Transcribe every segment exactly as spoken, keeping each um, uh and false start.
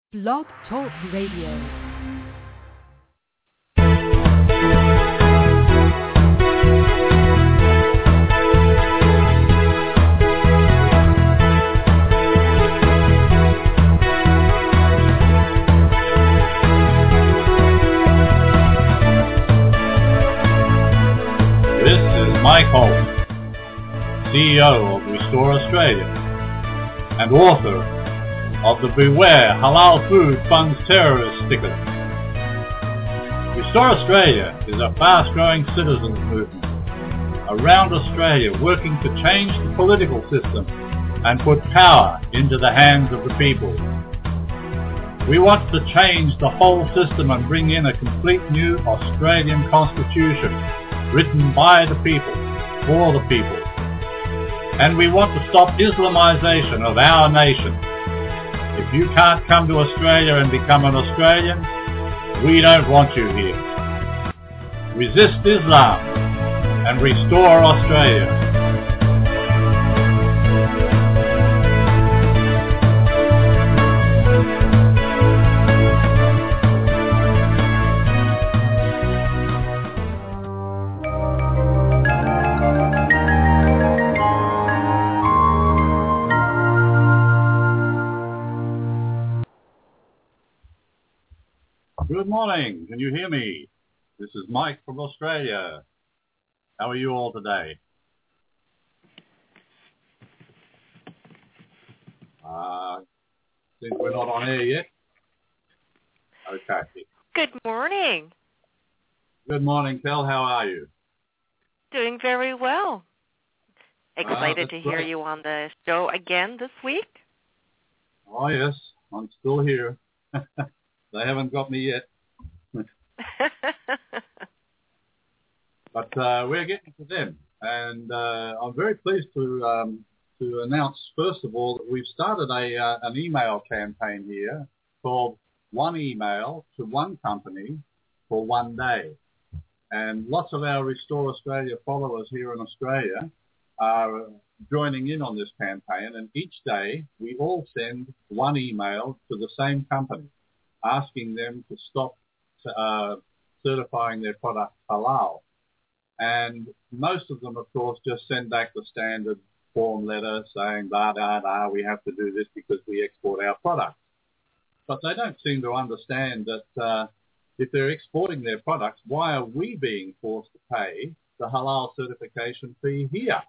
Blog Talk Radio. Mike Holt, C E O of Restore Australia and author of the Beware Halal Food Funds Terrorist sticker. Restore Australia is a fast-growing citizens movement around Australia working to change the political system and put power into the hands of the people. We want to change the whole system and bring in a complete new Australian constitution written by the people, for the people. And we want to stop Islamisation of our nation. If you can't come to Australia and become an Australian, we don't want you here. Resist Islam and restore Australia. Good morning. Can you hear me? This is Mike from Australia. How are you all today? Uh, since we're not on air yet. Okay. Good morning. Good morning, Kel. How are you? Doing very well. Excited uh, to hear great. you on the show again this week. Oh, yes. I'm still here. They haven't got me yet. But uh, we're getting to them. And uh, I'm very pleased to um, to announce, first of all, that we've started a uh, an email campaign here called One Email to One Company for One Day. And lots of our Restore Australia followers here in Australia are joining in on this campaign. And each day we all send one email to the same company, asking them to stop uh, certifying their product halal. And most of them, of course, just send back the standard form letter saying, da, da, da, we have to do this because we export our products. But they don't seem to understand that uh, if they're exporting their products, why are we being forced to pay the halal certification fee here?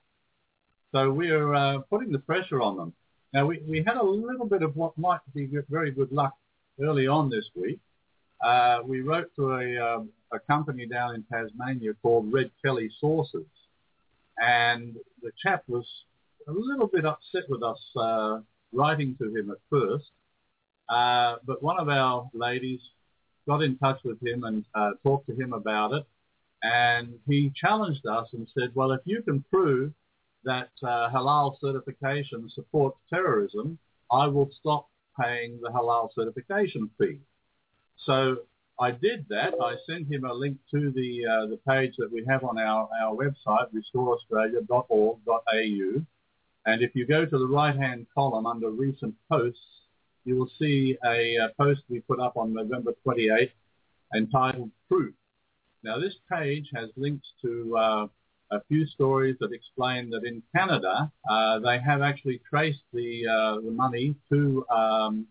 So we're uh, putting the pressure on them. Now, we, we had a little bit of what might be very good luck early on this week. Uh, we wrote to a, um, a company down in Tasmania called Red Kelly Sauces, and the chap was a little bit upset with us uh, writing to him at first, uh, but one of our ladies got in touch with him and uh, talked to him about it, and he challenged us and said, well, if you can prove that uh, halal certification supports terrorism, I will stop paying the halal certification fee. So I did that. I sent him a link to the uh, the page that we have on our, our website, restore australia dot org dot a u. And if you go to the right-hand column under recent posts, you will see a, a post we put up on November twenty-eighth entitled Proof. Now, this page has links to uh, a few stories that explain that in Canada, uh, they have actually traced the, uh, the money to um,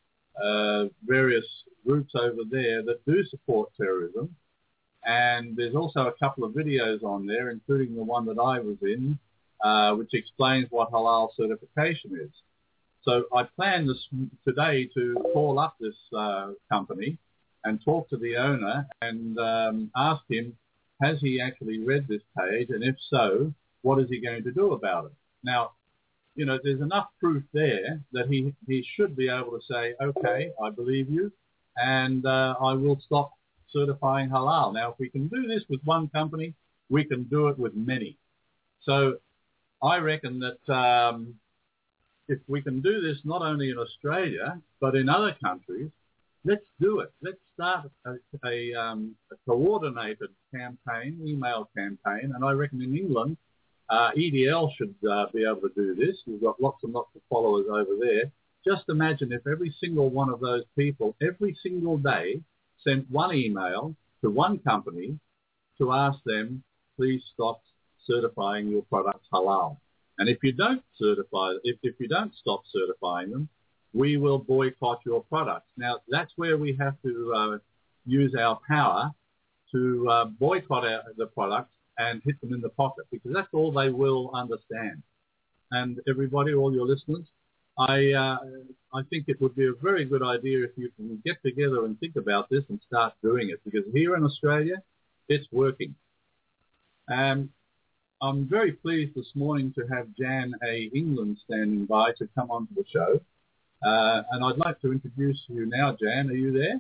uh, various groups over there that do support terrorism. And there's also a couple of videos on there, including the one that I was in, uh, which explains what halal certification is. So I plan this today to call up this uh, company and talk to the owner and um, ask him, has he actually read this page? And if so, what is he going to do about it? Now, you know, there's enough proof there that he, he should be able to say, okay, I believe you, and uh, I will stop certifying halal. Now, if we can do this with one company, we can do it with many. So I reckon that um, if we can do this not only in Australia, but in other countries, let's do it. Let's start a, a, um, a coordinated campaign, email campaign, and I reckon in England, Uh, E D L should uh, be able to do this. We've got lots and lots of followers over there. just imagine if every single one of those people, every single day, sent one email to one company to ask them, please stop certifying your products halal. And if you don't certify, if, if you don't stop certifying them, we will boycott your products. Now, that's where we have to uh, use our power to uh, boycott our, the products and hit them in the pocket, because that's all they will understand. And everybody, all your listeners, I uh, I think it would be a very good idea if you can get together and think about this and start doing it, because here in Australia, it's working. Um, I'm very pleased this morning to have Jan A. England standing by to come onto the show. Uh, and I'd like to introduce you now, Jan. Are you there?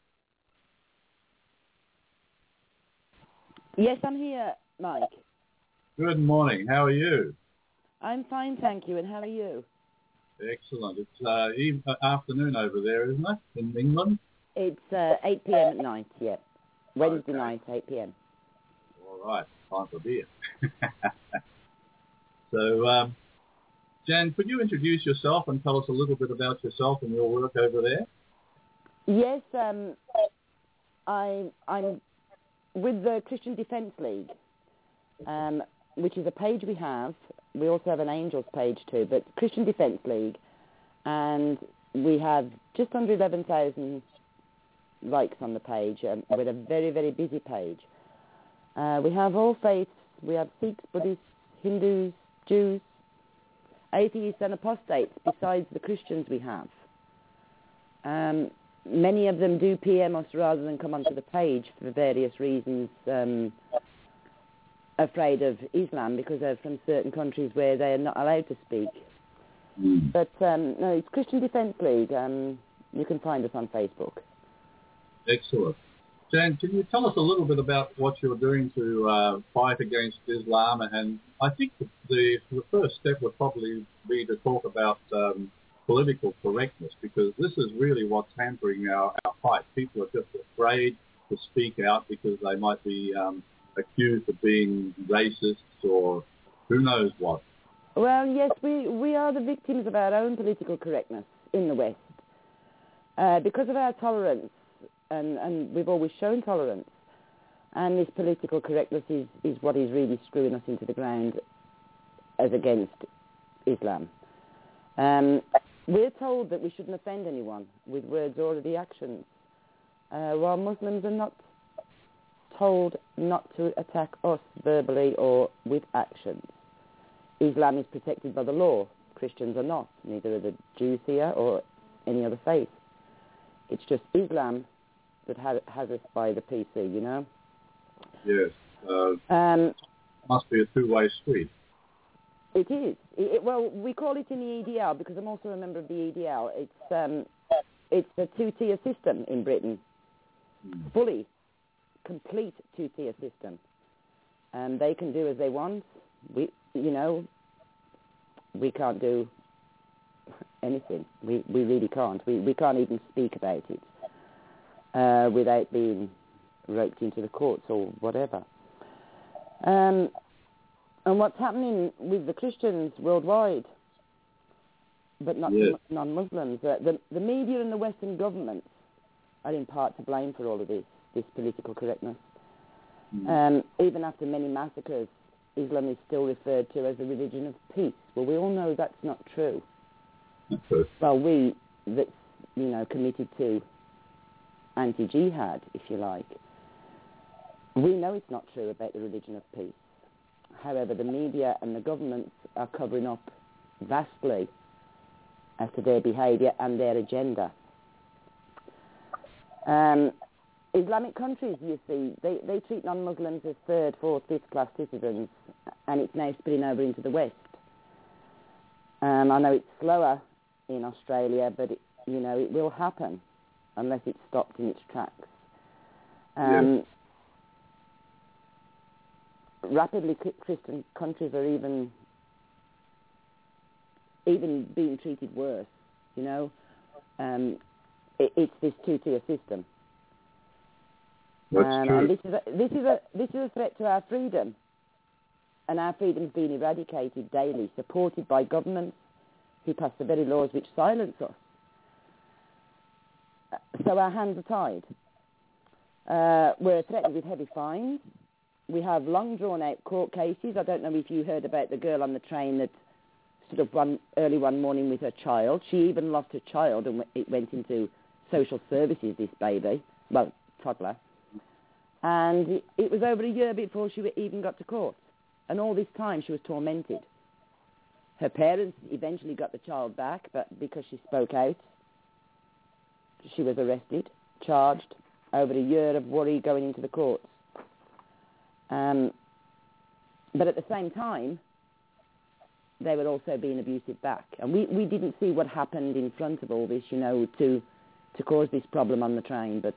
Yes, I'm here, Mike. Good morning. How are you? I'm fine, thank you. And how are you? Excellent. It's uh, eve- afternoon over there, isn't it, in England? It's uh, eight p.m. at night, yeah. Wednesday Okay. night, eight p.m. All right. Time for beer. So, um, Jan, could you introduce yourself and tell us a little bit about yourself and your work over there? Yes, um, I, I'm with the Christian Defence League, um, which is a page we have. We also have an Angels page too, but Christian Defence League, and we have just under eleven thousand likes on the page, um, with a very, very busy page. Uh, we have all faiths. We have Sikhs, Buddhists, Hindus, Jews, atheists and apostates, besides the Christians we have. Um, many of them do P M us rather than come onto the page for various reasons, um, afraid of Islam because they're from certain countries where they are not allowed to speak. Mm. But um, no, it's Christian Defence League. Um, you can find us on Facebook. Excellent. Jan, can you tell us a little bit about what you're doing to uh, fight against Islam? And I think the, the first step would probably be to talk about um, political correctness, because this is really what's hampering our, our fight. People are just afraid to speak out because they might be um, accused of being racists or who knows what. Well, yes, we, we are the victims of our own political correctness in the West. Uh, because of our tolerance, and, and we've always shown tolerance, and this political correctness is, is what is really screwing us into the ground as against Islam. Um, we're told that we shouldn't offend anyone with words or the actions, uh, while Muslims are not told not to attack us verbally or with actions. Islam is protected by the law. Christians are not. Neither are the Jews here or any other faith. It's just Islam that ha- has us by the P C, you know? Yes. Uh, Um, must be a two-way street. it is. It, it, well, we call it in the E D L because I'm also a member of the E D L. It's um, it's a two-tier system in Britain. Mm. Fully, complete two-tier system. And they can do as they want. We, you know, we can't do anything. We we really can't. We we can't even speak about it uh, without being roped into the courts or whatever. Um, and what's happening with the Christians worldwide, but not Yes. the non-Muslims, uh, the the media and the Western governments are in part to blame for all of this this political correctness. Mm. Um, even after many massacres, Islam is still referred to as a religion of peace. Well, we all know that's not true. Okay. Well, we that's, you know, committed to anti-jihad, if you like, we know it's not true about the religion of peace. However, the media and the governments are covering up vastly as to their behaviour and their agenda. Um, Islamic countries, you see, they, they treat non-Muslims as third, fourth, fifth-class citizens, and it's now spilling over into the West. Um, I know it's slower in Australia, but, it, you know, it will happen unless it's stopped in its tracks. Um, Yes. Rapidly, Christian countries are even even being treated worse, you know. Um, it, it's this two-tier system. That's Um, true. and this is a, this is a this is a threat to our freedom, and our freedom's being eradicated daily, supported by governments who pass the very laws which silence us. so our hands are tied. Uh, we're threatened with heavy fines. We have long drawn-out court cases. I don't know if you heard about the girl on the train that stood up one early one morning with her child. She even lost her child, and it went into social services, this baby, well, toddler. And it was over a year before she even got to court. And all this time she was tormented. Her parents eventually got the child back, but because she spoke out, she was arrested, charged, over a year of worry going into the courts. Um, but at the same time, they were also being abusive back. And we, we didn't see what happened in front of all this, you know, to, to cause this problem on the train. But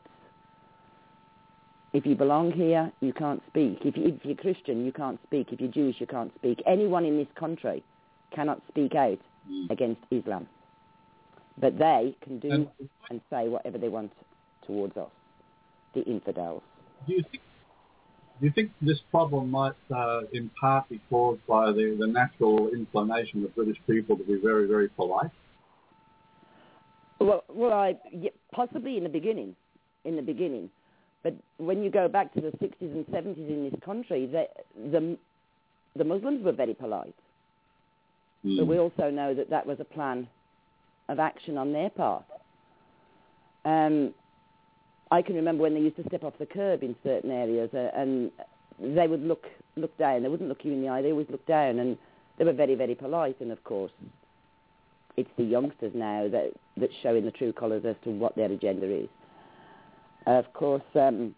if you belong here, you can't speak. If, you, if you're Christian, you can't speak. If you're Jewish, you can't speak. Anyone in this country cannot speak out against Islam. But they can do and say whatever they want towards us, the infidels. Do you think, do you think this problem might uh, in part be caused by the, the natural inclination of British people to be very, very polite? Well, well, I, yeah, possibly in the beginning, in the beginning. But when you go back to the sixties and seventies in this country, the, the, the Muslims were very polite. Mm. But we also know that that was a plan of action on their part. Um, I can remember when they used to step off the curb in certain areas, uh, and they would look look down. They wouldn't look you in the eye. They always looked down, and they were very, very polite. And of course, it's the youngsters now that that's showing the true colours as to what their agenda is. Uh, of course, um,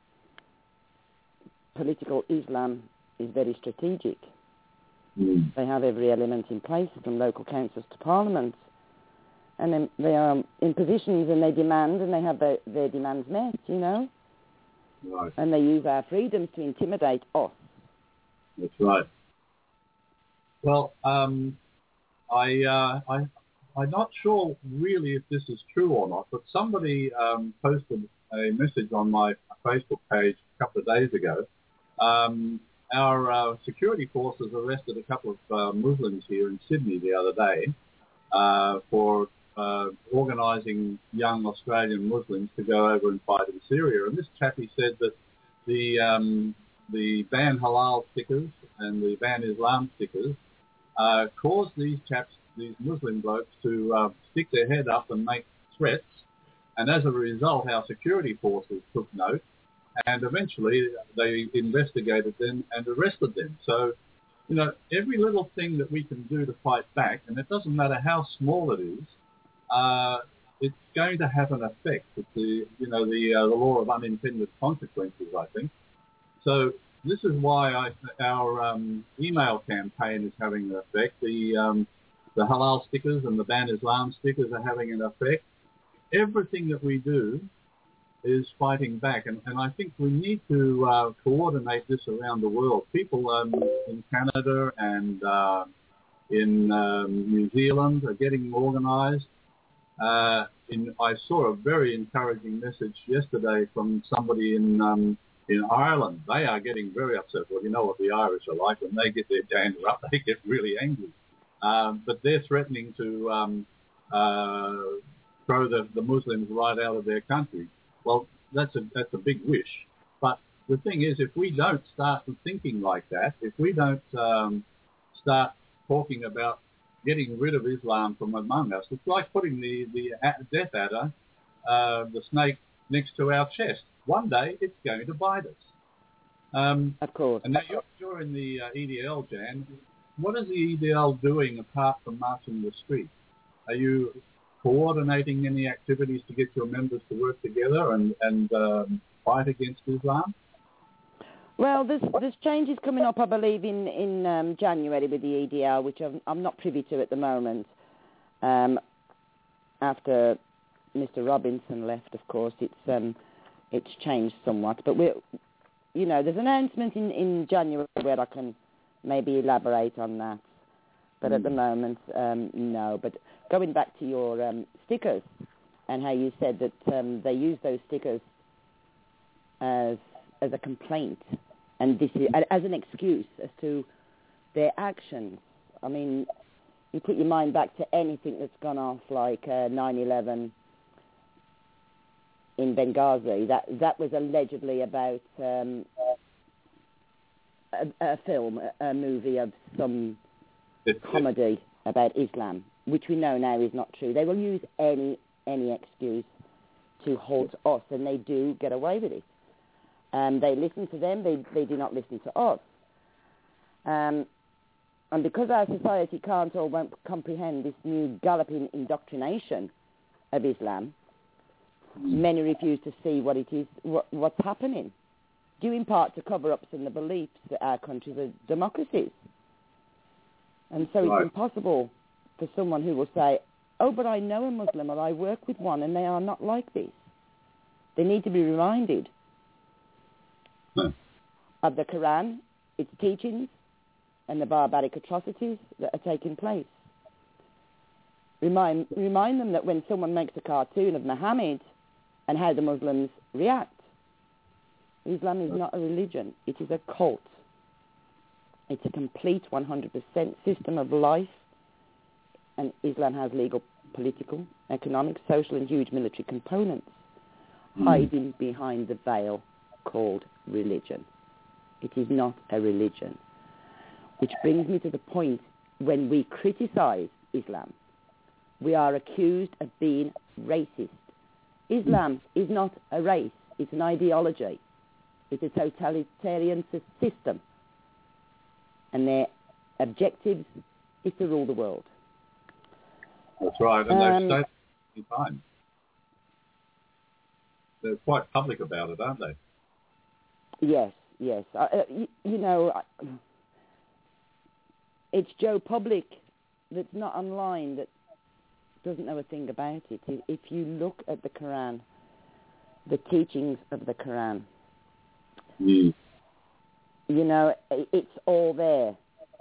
political Islam is very strategic. Mm. They have every element in place, from local councils to parliament. And then they are in positions and they demand, and they have their, their demands met, you know. Right. And they use our freedoms to intimidate us. That's right. Well, um, I, uh, I, I'm not sure really if this is true or not, but somebody um, posted a message on my Facebook page a couple of days ago. Um, our uh, security forces arrested a couple of uh, Muslims here in Sydney the other day uh, for Uh, organising young Australian Muslims to go over and fight in Syria. And this chappie said that the um, the ban halal stickers and the ban Islam stickers uh, caused these chaps, these Muslim blokes, to uh, stick their head up and make threats. And as a result, our security forces took note, and eventually they investigated them and arrested them. So, you know, every little thing that we can do to fight back, and it doesn't matter how small it is, Uh, it's going to have an effect. It's the, you know, the, uh, the law of unintended consequences, I think. So this is why I, our um, email campaign is having an effect. The, um, the halal stickers and the ban Islam stickers are having an effect. Everything that we do is fighting back, and, and I think we need to uh, coordinate this around the world. People um, in Canada and uh, in um, New Zealand are getting organised. Uh, in, I saw a very encouraging message yesterday from somebody in um, in Ireland. They are getting very upset. Well, you know what the Irish are like. When they get their dander up, they get really angry. Um, but they're threatening to um, uh, throw the, the Muslims right out of their country. Well, that's a that's a big wish. But the thing is, if we don't start thinking like that, if we don't um, start talking about getting rid of Islam from among us, it's like putting the, the death adder, uh, the snake, next to our chest. One day it's going to bite us. Um, of course. And now you're, you're in the uh, E D L, Jan. What is the E D L doing apart from marching the street? Are you coordinating any activities to get your members to work together and, and um, fight against Islam? Well, there's, there's changes coming up, I believe, in, in um, January with the E D L, which I'm, I'm not privy to at the moment. Um, after Mister Robinson left, of course, it's um, it's changed somewhat. But, we're, you know, there's an announcement in, in January where I can maybe elaborate on that. But mm. at the moment, um, no. But going back to your um, stickers and how you said that um, they use those stickers as as a complaint, and this is as an excuse as to their actions. I mean, you put your mind back to anything that's gone off, like uh, nine eleven, Benghazi. That that was allegedly about um, a, a film, a, a movie of some comedy about Islam, which we know now is not true. They will use any any excuse to halt us, and they do get away with it. Um, they listen to them. They they do not listen to us. Um, and because our society can't or won't comprehend this new galloping indoctrination of Islam, many refuse to see what it is, what, what's happening, due in part to cover-ups in the beliefs that our countries are democracies. And so it's right. impossible for someone who will say, oh, but I know a Muslim or I work with one and they are not like this. They need to be reminded hmm. of the Quran, its teachings, and the barbaric atrocities that are taking place. Remind, remind them that when someone makes a cartoon of Muhammad and how the Muslims react, Islam is not a religion, it is a cult. It's a complete one hundred percent system of life, and Islam has legal, political, economic, social, and huge military components, mm. hiding behind the veil called religion. It is not a religion. Which brings me to the point, when we criticize Islam, we are accused of being racist. Islam is not a race, it's an ideology. It's a totalitarian system. And their objective is to rule the world. That's right, and Um, they've stayed for time. They're quite public about it, aren't they? Yes, yes. Uh, uh, you, you know, uh, it's Joe Public that's not online that doesn't know a thing about it. If you look at the Quran, the teachings of the Quran, mm. you know, it's all there.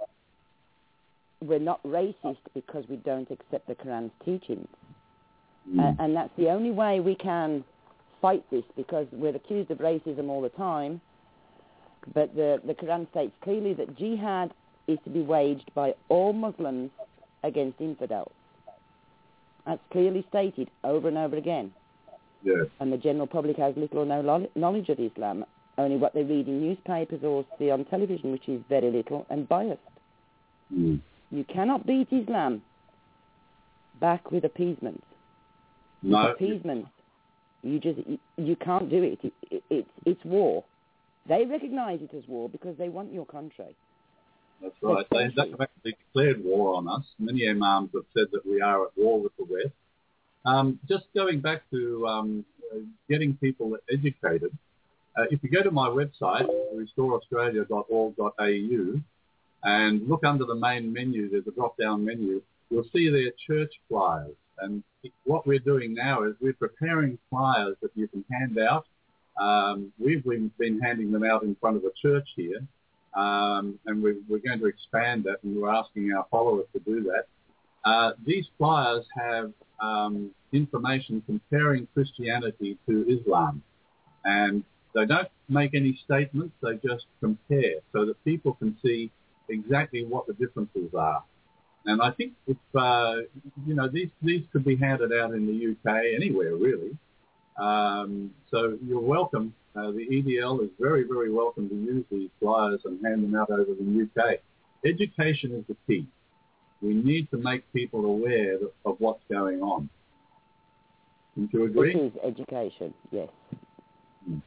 We're not racist because we don't accept the Quran's teachings. Mm. Uh, and that's the only way we can fight this, because we're accused of racism all the time. But the, the Quran states clearly that jihad is to be waged by all Muslims against infidels. That's clearly stated over and over again. Yes. And the general public has little or no knowledge of Islam, only what they read in newspapers or see on television, which is very little and biased. Mm. You cannot beat Islam back with appeasement. No. Appeasement. You just you, you can't do it. It, it. It's it's war. They recognize it as war because they want your country. That's right. They, they have actually declared war on us. Many imams have said that we are at war with the West. Um, just going back to um, uh, getting people educated, uh, if you go to my website, restore australia dot org dot a u, and look under the main menu, there's a drop-down menu, you'll see there church flyers. And what we're doing now is we're preparing flyers that you can hand out. Um, we've been handing them out in front of a church here. Um, and we're, we're going to expand that, and we're asking our followers to do that. Uh, these flyers have um, information comparing Christianity to Islam, and they don't make any statements, they just compare so that people can see exactly what the differences are. And I think if, uh, you know, these, these could be handed out in the U K, anywhere really. Um, so you're welcome. Uh, the E D L is very, very welcome to use these flyers and hand them out over the U K. Education is the key. We need to make people aware of, of what's going on. Don't you agree? It is education, yes. Hmm.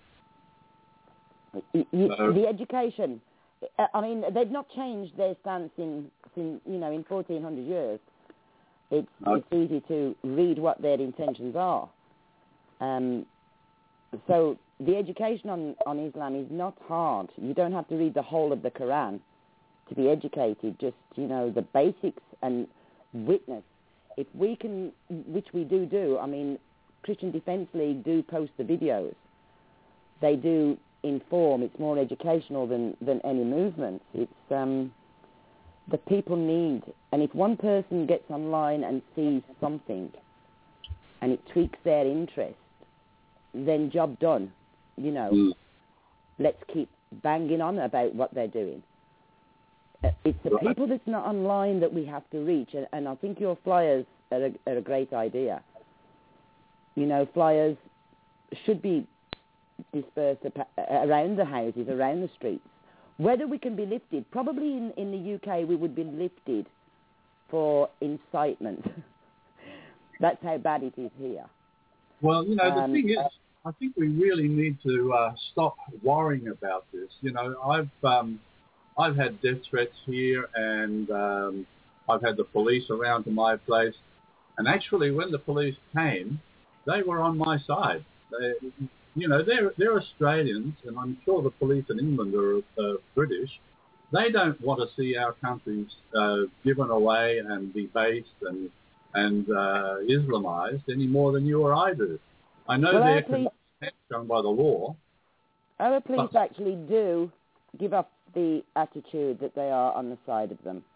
You, you, So, the education, I mean, they've not changed their stance in, in you know, in fourteen hundred years. It's, no. it's easy to read what their intentions are. Um, so the education on, on Islam is not hard. You don't have to read the whole of the Quran to be educated, just, you know, the basics and witness. If we can, which we do do, I mean, Christian Defence League do post the videos. They do inform. It's more educational than, than any movement. It's, um, the people need, and if one person gets online and sees something and it tweaks their interest, then job done, you know. Mm. Let's keep banging on about what they're doing. It's the Right. people that's not online that we have to reach, and, and I think your flyers are a, are a great idea. You know, flyers should be dispersed around the houses, around the streets. Whether we can be lifted, probably in, in the U K we would be lifted for incitement. That's how bad it is here. Well, you know, the um, thing is, I think we really need to uh, stop worrying about this. You know, I've um, I've had death threats here, and um, I've had the police around to my place. And actually, when the police came, they were on my side. They, you know, they're they're Australians, and I'm sure the police in England are uh, British. They don't want to see our countries uh, given away and debased and and uh, Islamized any more than you or I do. I know well, they're police, shown by the law. Our police but, actually do give up the attitude that they are on the side of them.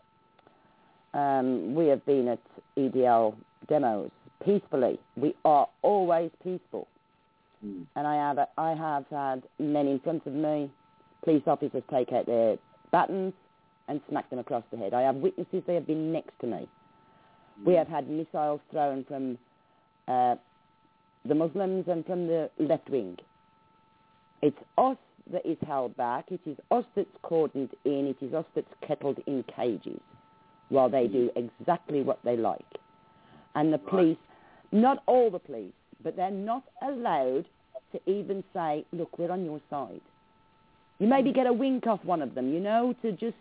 Um, we have been at E D L demos peacefully. We are always peaceful. Hmm. And I have I have had men in front of me, police officers take out their batons and smack them across the head. I have witnesses, they have been next to me. Hmm. We have had missiles thrown from uh, the Muslims and from the left wing. It's us that is held back. It is us that's cordoned in. It is us that's kettled in cages while they do exactly what they like. And the police, not all the police, but they're not allowed to even say, look, we're on your side. You maybe get a wink off one of them, you know, to just...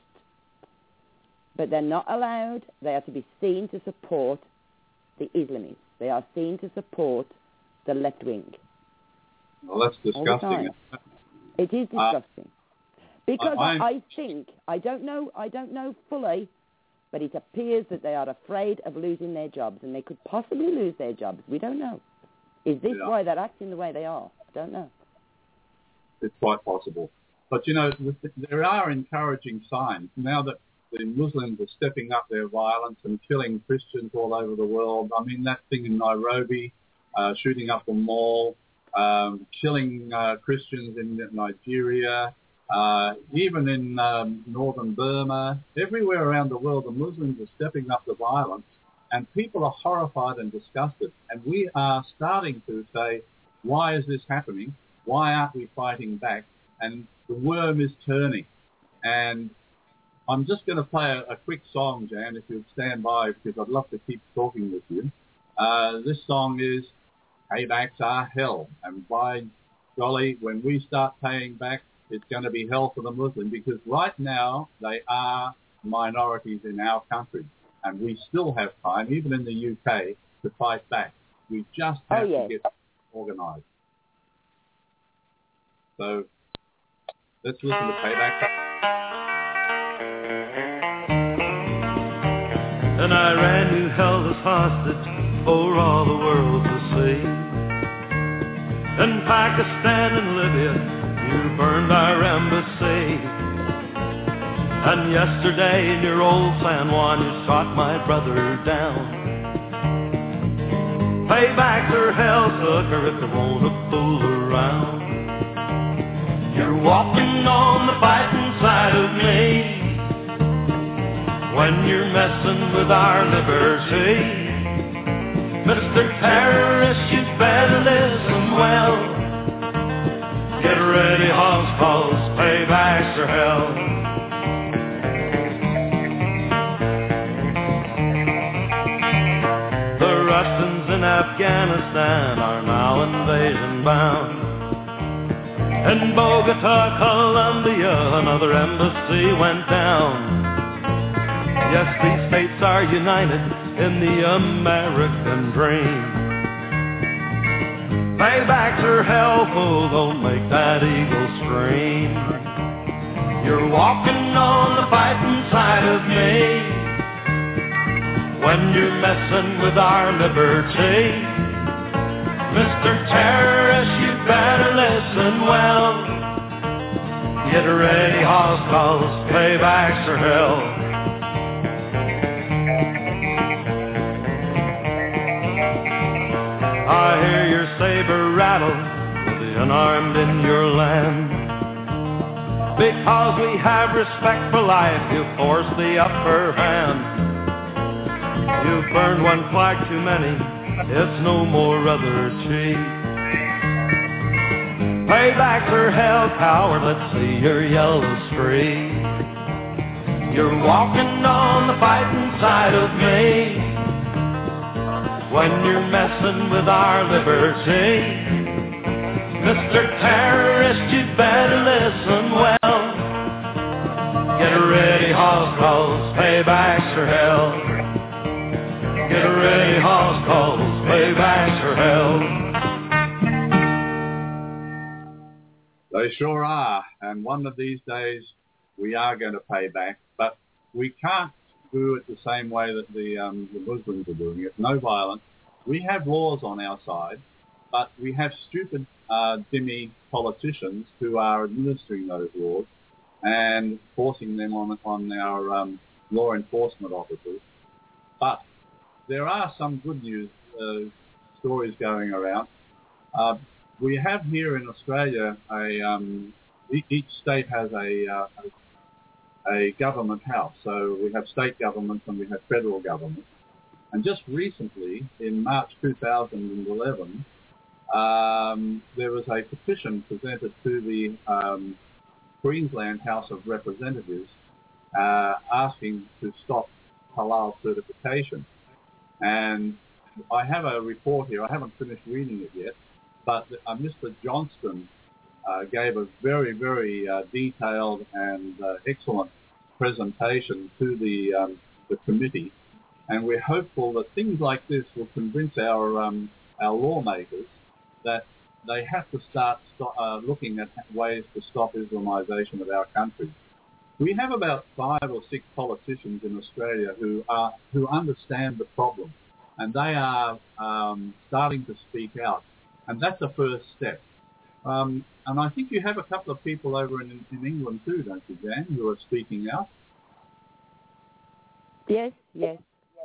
But they're not allowed. They are to be seen to support the Islamists. They are seen to support the left wing. Well, that's disgusting. It is disgusting. Uh, because I, I, I think, I don't know, I don't know fully, but it appears that they are afraid of losing their jobs, and they could possibly lose their jobs. We don't know. Is this yeah. why they're acting the way they are? I don't know. It's quite possible. But, you know, there are encouraging signs. Now that the Muslims are stepping up their violence and killing Christians all over the world. I mean, that thing in Nairobi, uh, shooting up a mall, um, killing uh, Christians in Nigeria, uh, even in um, northern Burma, everywhere around the world, the Muslims are stepping up the violence, and people are horrified and disgusted. And we are starting to say, why is this happening? Why aren't we fighting back? And the worm is turning. And I'm just going to play a, a quick song, Jan, if you'd stand by, because I'd love to keep talking with you. Uh, this song is Paybacks Are Hell. And by golly, when we start paying back, it's going to be hell for the Muslim, because right now they are minorities in our country. And we still have time, even in the U K, to fight back. We just have oh, yes. to get organised. So let's listen to Payback. And Iran, you held us hostage for all the world to see. And Pakistan and Libya, you burned our embassy. And yesterday in your old San Juan, you shot my brother down. Paybacks are hell, sucker, if you want to fool around. You're walking on the fighting side of me when you're messing with our liberty. Mister Terrorist, you better listen well. Get ready, house calls, paybacks are hell. The Russians in Afghanistan are now invasion bound. In Bogota, Colombia, another embassy went down. Yes, these states are united in the American dream. Paybacks are helpful, don't make that eagle scream. You're walking on the fighting side of me when you're messing with our liberty. Mister Terrorist, you better listen well. Get ready, house calls, paybacks are hell. I hear your saber rattle with the unarmed in your land. Because we have respect for life, you force the upper hand. You've burned one flag too many, it's no more other chief. Payback's her hell, coward, let's see your yellow streak. You're walking on the fighting side of me when you're messing with our liberty. Mister Terrorist, you better listen well. Get ready, hoss, cause payback's for hell. Get ready, hoss, cause payback's for hell. They sure are, and one of these days we are going to pay back, but we can't do it the same way that the, um, the Muslims are doing it. No violence. We have laws on our side, but we have stupid uh, dhimmi politicians who are administering those laws and forcing them on on our um, law enforcement officers. But there are some good news uh, stories going around. Uh, we have here in Australia a um, each state has a, uh, a a government house. So we have state governments and we have federal governments. And just recently, in March two thousand eleven, um, there was a petition presented to the um, Queensland House of Representatives uh, asking to stop halal certification. And I have a report here. I haven't finished reading it yet, but uh, Mister Johnston uh, gave a very, very uh, detailed and uh, excellent presentation to the um, the committee. And we're hopeful that things like this will convince our um, our lawmakers that they have to start st- uh, looking at ways to stop Islamization of our country. We have about five or six politicians in Australia who are who understand the problem, and they are um, starting to speak out, and that's a first step. Um, and I think you have a couple of people over in, in England too, don't you, Jan, who are speaking out? Yes, yes.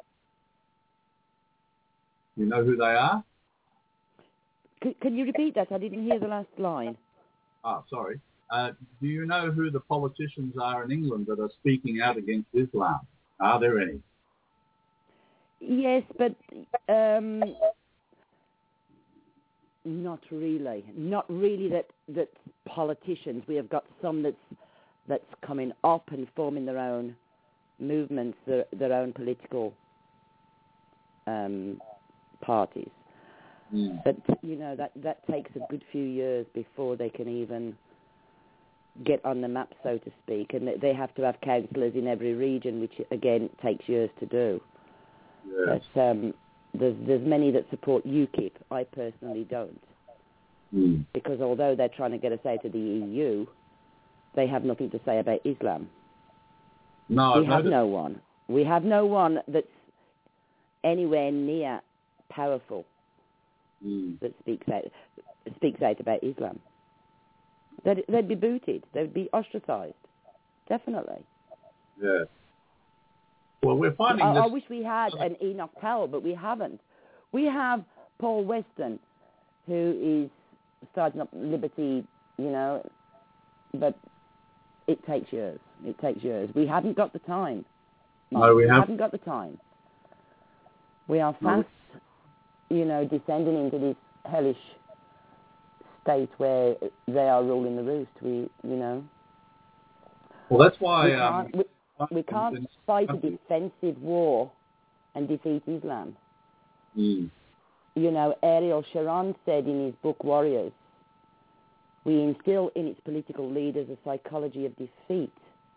You know who they are? C- can you repeat that? I didn't hear the last line. Ah, sorry. Uh, do you know who the politicians are in England that are speaking out against Islam? Are there any? Yes, but um, not really. Not really that, that politicians. We have got some that's, that's coming up and forming their own movements, their, their own political um, parties. Mm. But, you know, that, that takes a good few years before they can even get on the map, so to speak. And they have to have councillors in every region, which, again, takes years to do. Yes. But um, there's, there's many that support UKIP. I personally don't. Mm. Because although they're trying to get us out of the E U, they have nothing to say about Islam. No, we I've have noticed. no one. We have no one that's anywhere near powerful Mm. that speaks out speaks out about Islam. They'd, they'd be booted. They'd be ostracised. Definitely. Yeah. Well, we're finding I, this... I wish we had an Enoch Powell, but we haven't. We have Paul Weston, who is starting up Liberty, you know, but it takes years. It takes years. We haven't got the time. Mark. No, we, we have... haven't got the time. We are fast, No, you know, descending into this hellish state where they are ruling the roost. We, you know... Well, that's why... We um, can't, we, we can't in- fight a defensive war and defeat Islam. Mm. You know, Ariel Sharon said in his book Warriors, we instill in its political leaders a psychology of defeat,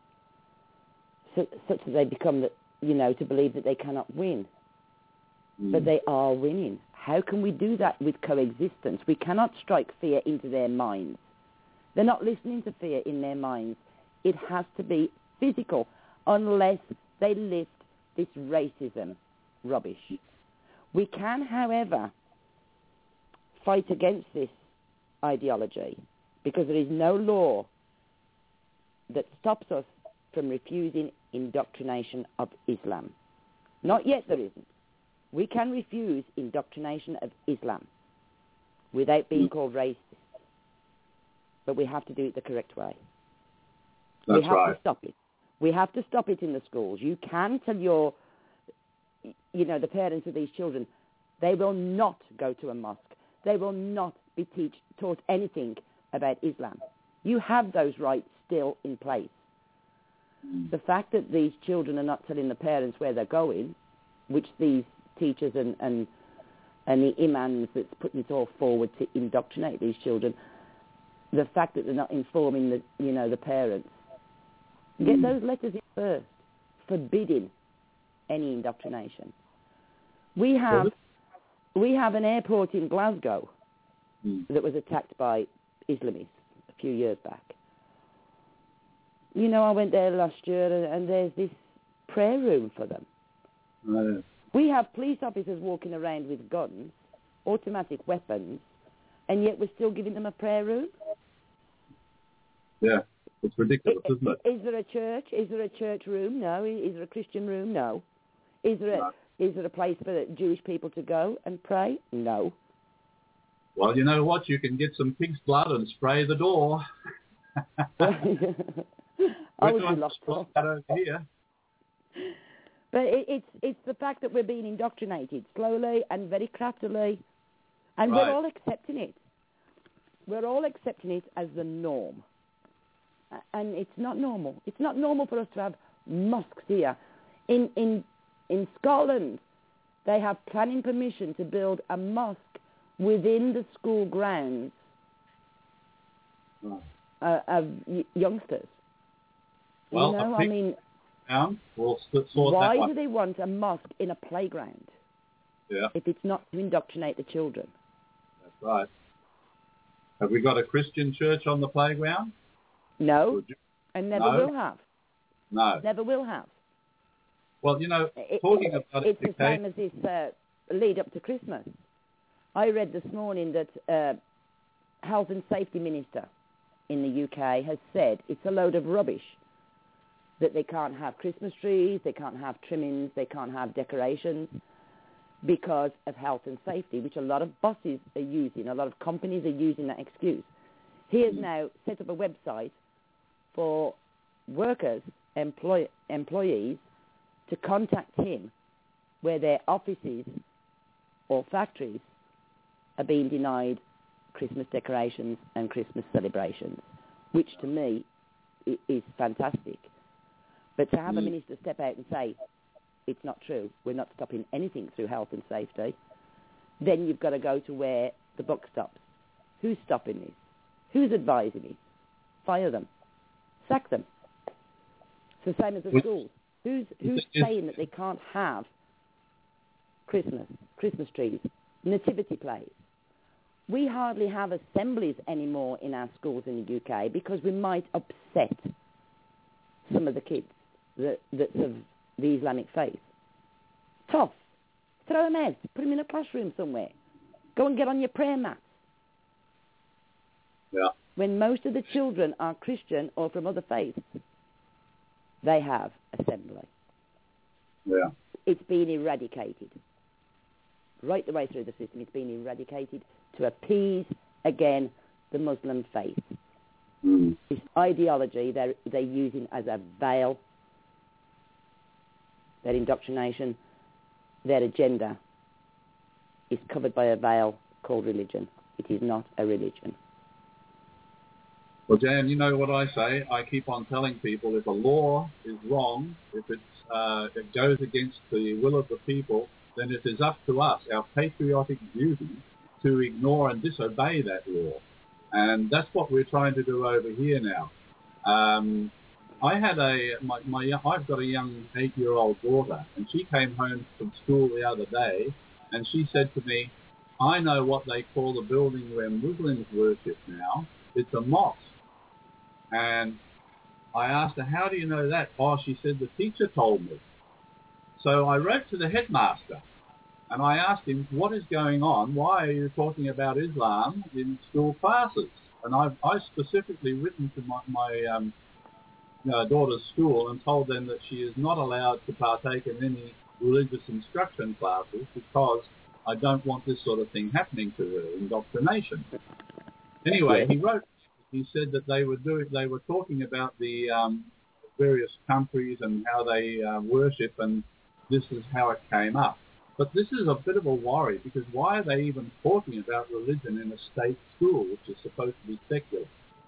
so, such that they become, the, you know, to believe that they cannot win. Mm. But they are winning. How can we do that with coexistence? We cannot strike fear into their minds. They're not listening to fear in their minds. It has to be physical, unless they lift this racism rubbish. We can, however, fight against this ideology because there is no law that stops us from refusing indoctrination of Islam. Not yet there isn't. We can refuse indoctrination of Islam without being called racist, but we have to do it the correct way. That's we have right. to stop it. We have to stop it in the schools. You can tell your, you know, the parents of these children, they will not go to a mosque. They will not be teach, taught anything about Islam. You have those rights still in place. Mm. The fact that these children are not telling the parents where they're going, which these teachers and, and, and the imams that's putting it all forward to indoctrinate these children, the fact that they're not informing the, you know, the parents, mm. get those letters in first, forbidding any indoctrination. We have, we have an airport in Glasgow mm. that was attacked by Islamists a few years back. You know, I went there last year, and, and there's this prayer room for them. Right. We have police officers walking around with guns, automatic weapons, and yet we're still giving them a prayer room? Yeah, it's ridiculous, is, isn't it? Is there a church? Is there a church room? No. Is there a Christian room? No. Is there a, no. Is there a place for Jewish people to go and pray? No. Well, you know what? You can get some pig's blood and spray the door. I would be lost that over here. But it, it's it's the fact that we're being indoctrinated slowly and very craftily, and right. we're all accepting it. We're all accepting it as the norm, and it's not normal. It's not normal for us to have mosques here. In in in Scotland, they have planning permission to build a mosque within the school grounds right. uh, of y- youngsters. Well, you know, I mean, um, we'll sort why that do they want a mosque in a playground? Yeah. If it's not to indoctrinate the children. That's right. Have we got a Christian church on the playground? No, and never no? will have. No. Never will have. Well, you know, it, talking it, about it's education... the same as this uh, lead up to Christmas. I read this morning that uh, Health and Safety Minister in the U K has said it's a load of rubbish that they can't have Christmas trees, they can't have trimmings, they can't have decorations because of health and safety, which a lot of bosses are using, a lot of companies are using that excuse. He has now set up a website for workers, employ, employees, to contact him where their offices or factories are being denied Christmas decorations and Christmas celebrations, which to me is fantastic. But to have mm. a minister step out and say, it's not true, we're not stopping anything through health and safety, then you've got to go to where the buck stops. Who's stopping this? Who's advising this? Fire them. Sack them. It's the same as the schools. Who's, who's saying that they can't have Christmas, Christmas trees, nativity plays? We hardly have assemblies anymore in our schools in the U K because we might upset some of the kids that, that's of the Islamic faith. Tough. Throw them out. Put them in a classroom somewhere. Go and get on your prayer mats. Yeah. When most of the children are Christian or from other faiths, they have assembly. Yeah. It's been eradicated. Right the way through the system, it's been eradicated to appease, again, the Muslim faith. Mm. This ideology they're, they're using as a veil, their indoctrination, their agenda is covered by a veil called religion. It is not a religion. Well, Jan, you know what I say? I keep on telling people if a law is wrong, if it's, uh, it goes against the will of the people, then it is up to us, our patriotic duty, to ignore and disobey that law. And that's what we're trying to do over here now. Um, I had a, my, my, I've got a young eight-year-old daughter, and she came home from school the other day, and she said to me, I know what they call the building where Muslims worship now. It's a mosque. And I asked her, how do you know that? Oh, she said, the teacher told me. So I wrote to the headmaster, and I asked him, what is going on? Why are you talking about Islam in school classes? And I've, I've specifically written to my, my um, uh, daughter's school and told them that she is not allowed to partake in any religious instruction classes because I don't want this sort of thing happening to her, indoctrination. Anyway, he wrote, he said that they were doing, they were talking about the um, various countries and how they uh, worship, and this is how it came up. But this is a bit of a worry, because why are they even talking about religion in a state school, which is supposed to be secular?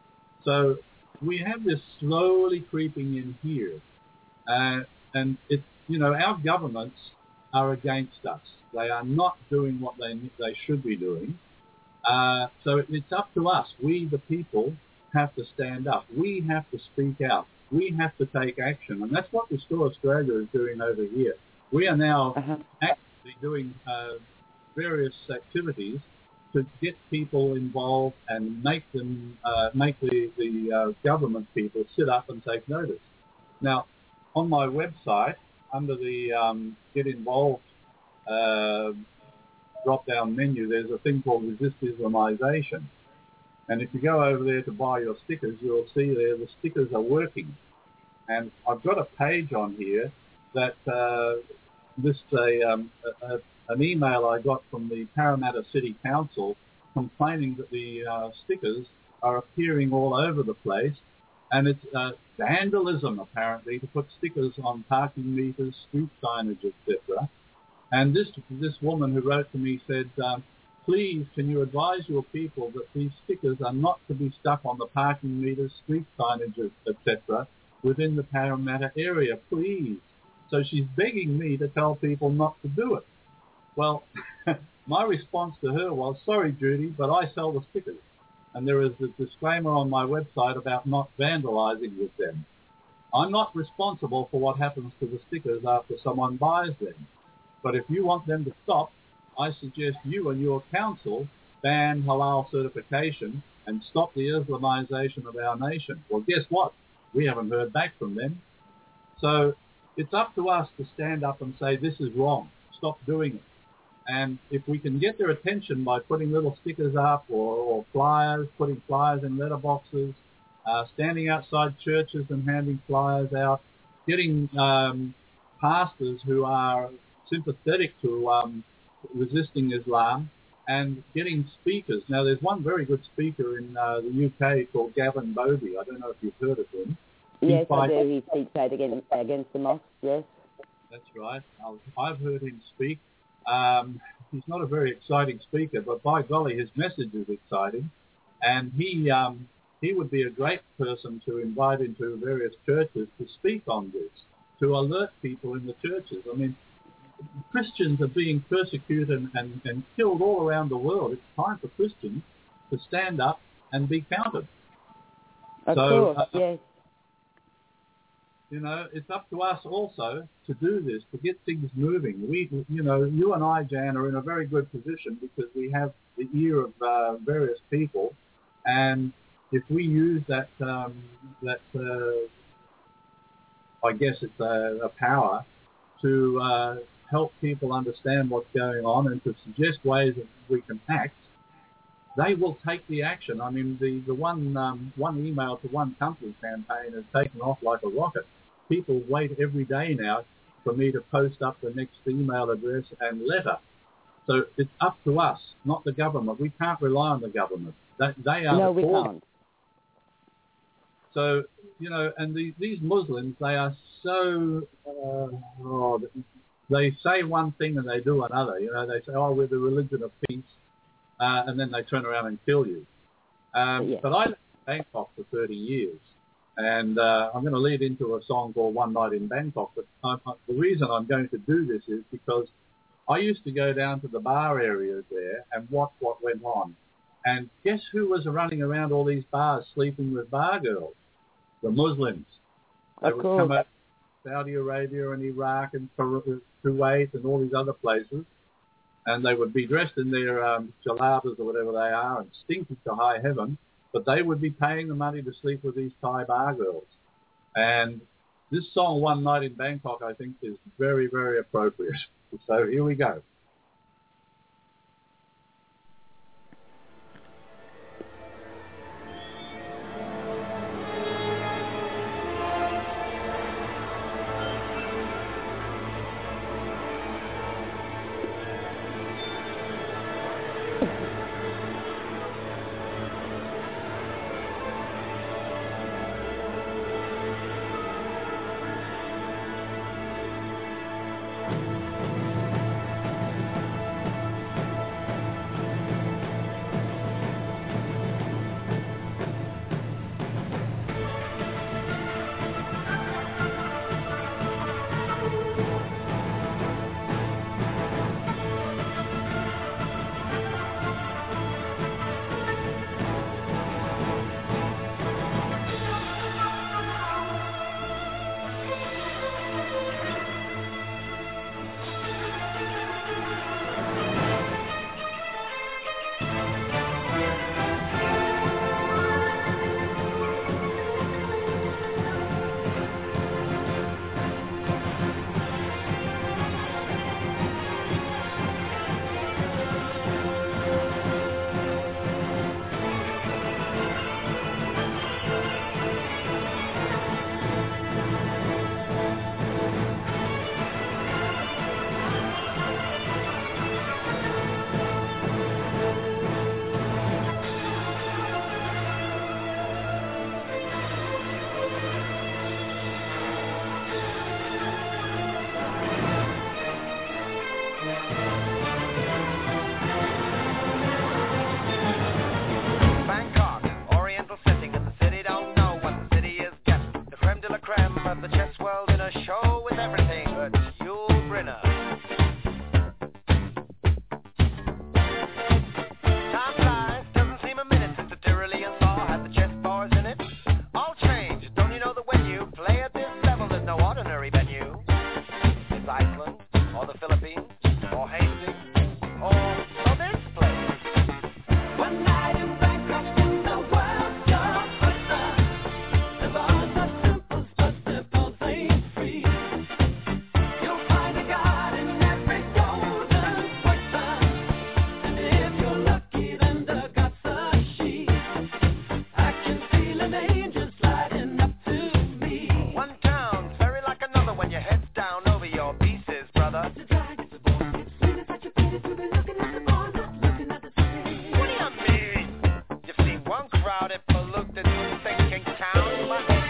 So we have this slowly creeping in here. Uh, and, it, you know, our governments are against us. They are not doing what they, they should be doing. Uh, so it's up to us. We, the people, have to stand up. We have to speak out. We have to take action. And that's what Restore Australia is doing over here. We are now Uh-huh. actively doing uh, various activities to get people involved and make them, uh, make the, the uh, government people sit up and take notice. Now, on my website, under the um, Get Involved uh, drop-down menu, there's a thing called Resist Islamization. And if you go over there to buy your stickers, you'll see there the stickers are working. And I've got a page on here that uh, lists a, um, a, a, an email I got from the Parramatta City Council complaining that the uh, stickers are appearing all over the place. And it's uh, vandalism, apparently, to put stickers on parking meters, street signage, et cetera. And this this woman who wrote to me said, um, please, can you advise your people that these stickers are not to be stuck on the parking meters, street signage, et cetera, within the Parramatta area, please. So she's begging me to tell people not to do it. Well, my response to her was, sorry, Judy, but I sell the stickers. And there is a disclaimer on my website about not vandalizing with them. I'm not responsible for what happens to the stickers after someone buys them. But if you want them to stop, I suggest you and your council ban halal certification and stop the Islamization of our nation. Well, guess what? We haven't heard back from them. So it's up to us to stand up and say, this is wrong. Stop doing it. And if we can get their attention by putting little stickers up or, or flyers, putting flyers in letterboxes, uh, standing outside churches and handing flyers out, getting um, pastors who are sympathetic to um, resisting Islam, and getting speakers. Now, there's one very good speaker in uh, the U K called Gavin Bovey. I don't know if you've heard of him. Yes, I do. He speaks out against, against the mosques, yes. That's right. I've heard him speak. Um, he's not a very exciting speaker, but by golly, his message is exciting. And he um, he would be a great person to invite into various churches to speak on this, to alert people in the churches. I mean, Christians are being persecuted and, and, and killed all around the world. It's time for Christians to stand up and be counted. Of so, course, uh, yes. You know, it's up to us also to do this, to get things moving. We, you know, you and I, Jan, are in a very good position because we have the ear of uh, various people, and if we use that, um, that uh, I guess it's a, a power to uh, help people understand what's going on and to suggest ways that we can act, they will take the action. I mean, the, the one um, one email to one company campaign has taken off like a rocket. People wait every day now for me to post up the next email address and letter. So it's up to us, not the government. We can't rely on the government. They, they are no, the we cause. can't. So, you know, and the, these Muslims, they are so, uh, oh, they say one thing and they do another. You know, they say, oh, we're the religion of peace. Uh, and then they turn around and kill you. Um, yeah. But I lived in Bangkok for thirty years, and uh, I'm going to lead into a song called One Night in Bangkok. But I, I, the reason I'm going to do this is because I used to go down to the bar areas there and watch what went on. And guess who was running around all these bars sleeping with bar girls? The Muslims. They Of would course. come out of Saudi Arabia and Iraq and Kuwait and all these other places. And they would be dressed in their um, jalabas or whatever they are and stinking to high heaven, but they would be paying the money to sleep with these Thai bar girls. And this song, One Night in Bangkok, I think is very, very appropriate. So here we go. crowded, polluted, thinking town.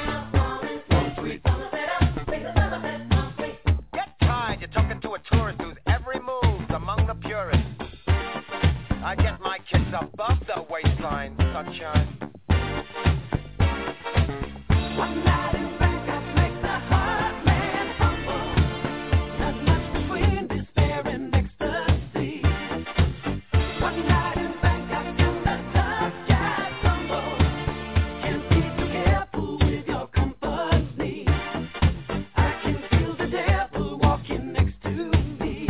Get tired, you're talking to a tourist whose every move's among the purists. I get my kids above the waistline, sunshine. One night in Bangkok makes the heart man humble. Not much between despair and ecstasy. One night in Bangkok and the tough guys stumble. Can't be too careful with your company. I can feel the devil walking next to me.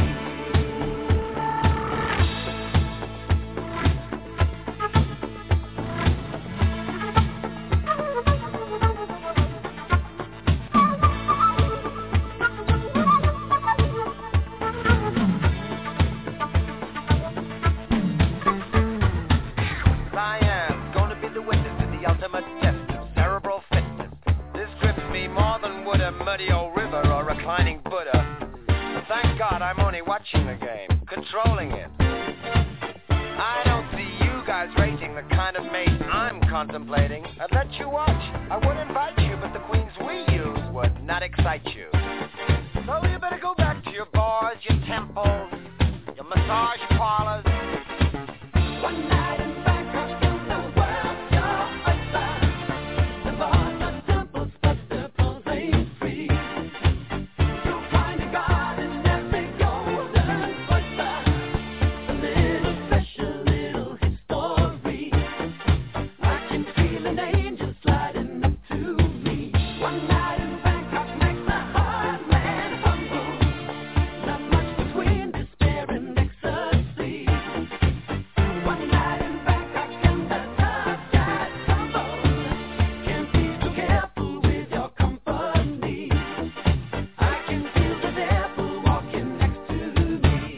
I am going to be the witness to the ultimate test of cerebral fitness. This grips me more than would a muddy old river or a reclining Buddha. But thank God I'm only watching the game, controlling it. I don't see you guys rating the kind of mate I'm contemplating. I'd let you watch. I would invite you, but the queens we use would not excite you. So you better go back to your bars, your temples, your massage parlors. One night in Bangkok and the world's your oyster. The bars are temples, but the pearls ain't free. You'll find a god in every golden oyster. A little special, little history. I can feel an angel sliding up to me. One night in Bangkok makes the heart man humble. Not much between despair and ecstasy. One night in Bangkok and the tough guys stumble. Can't be too careful with your company. I can feel the devil walking next to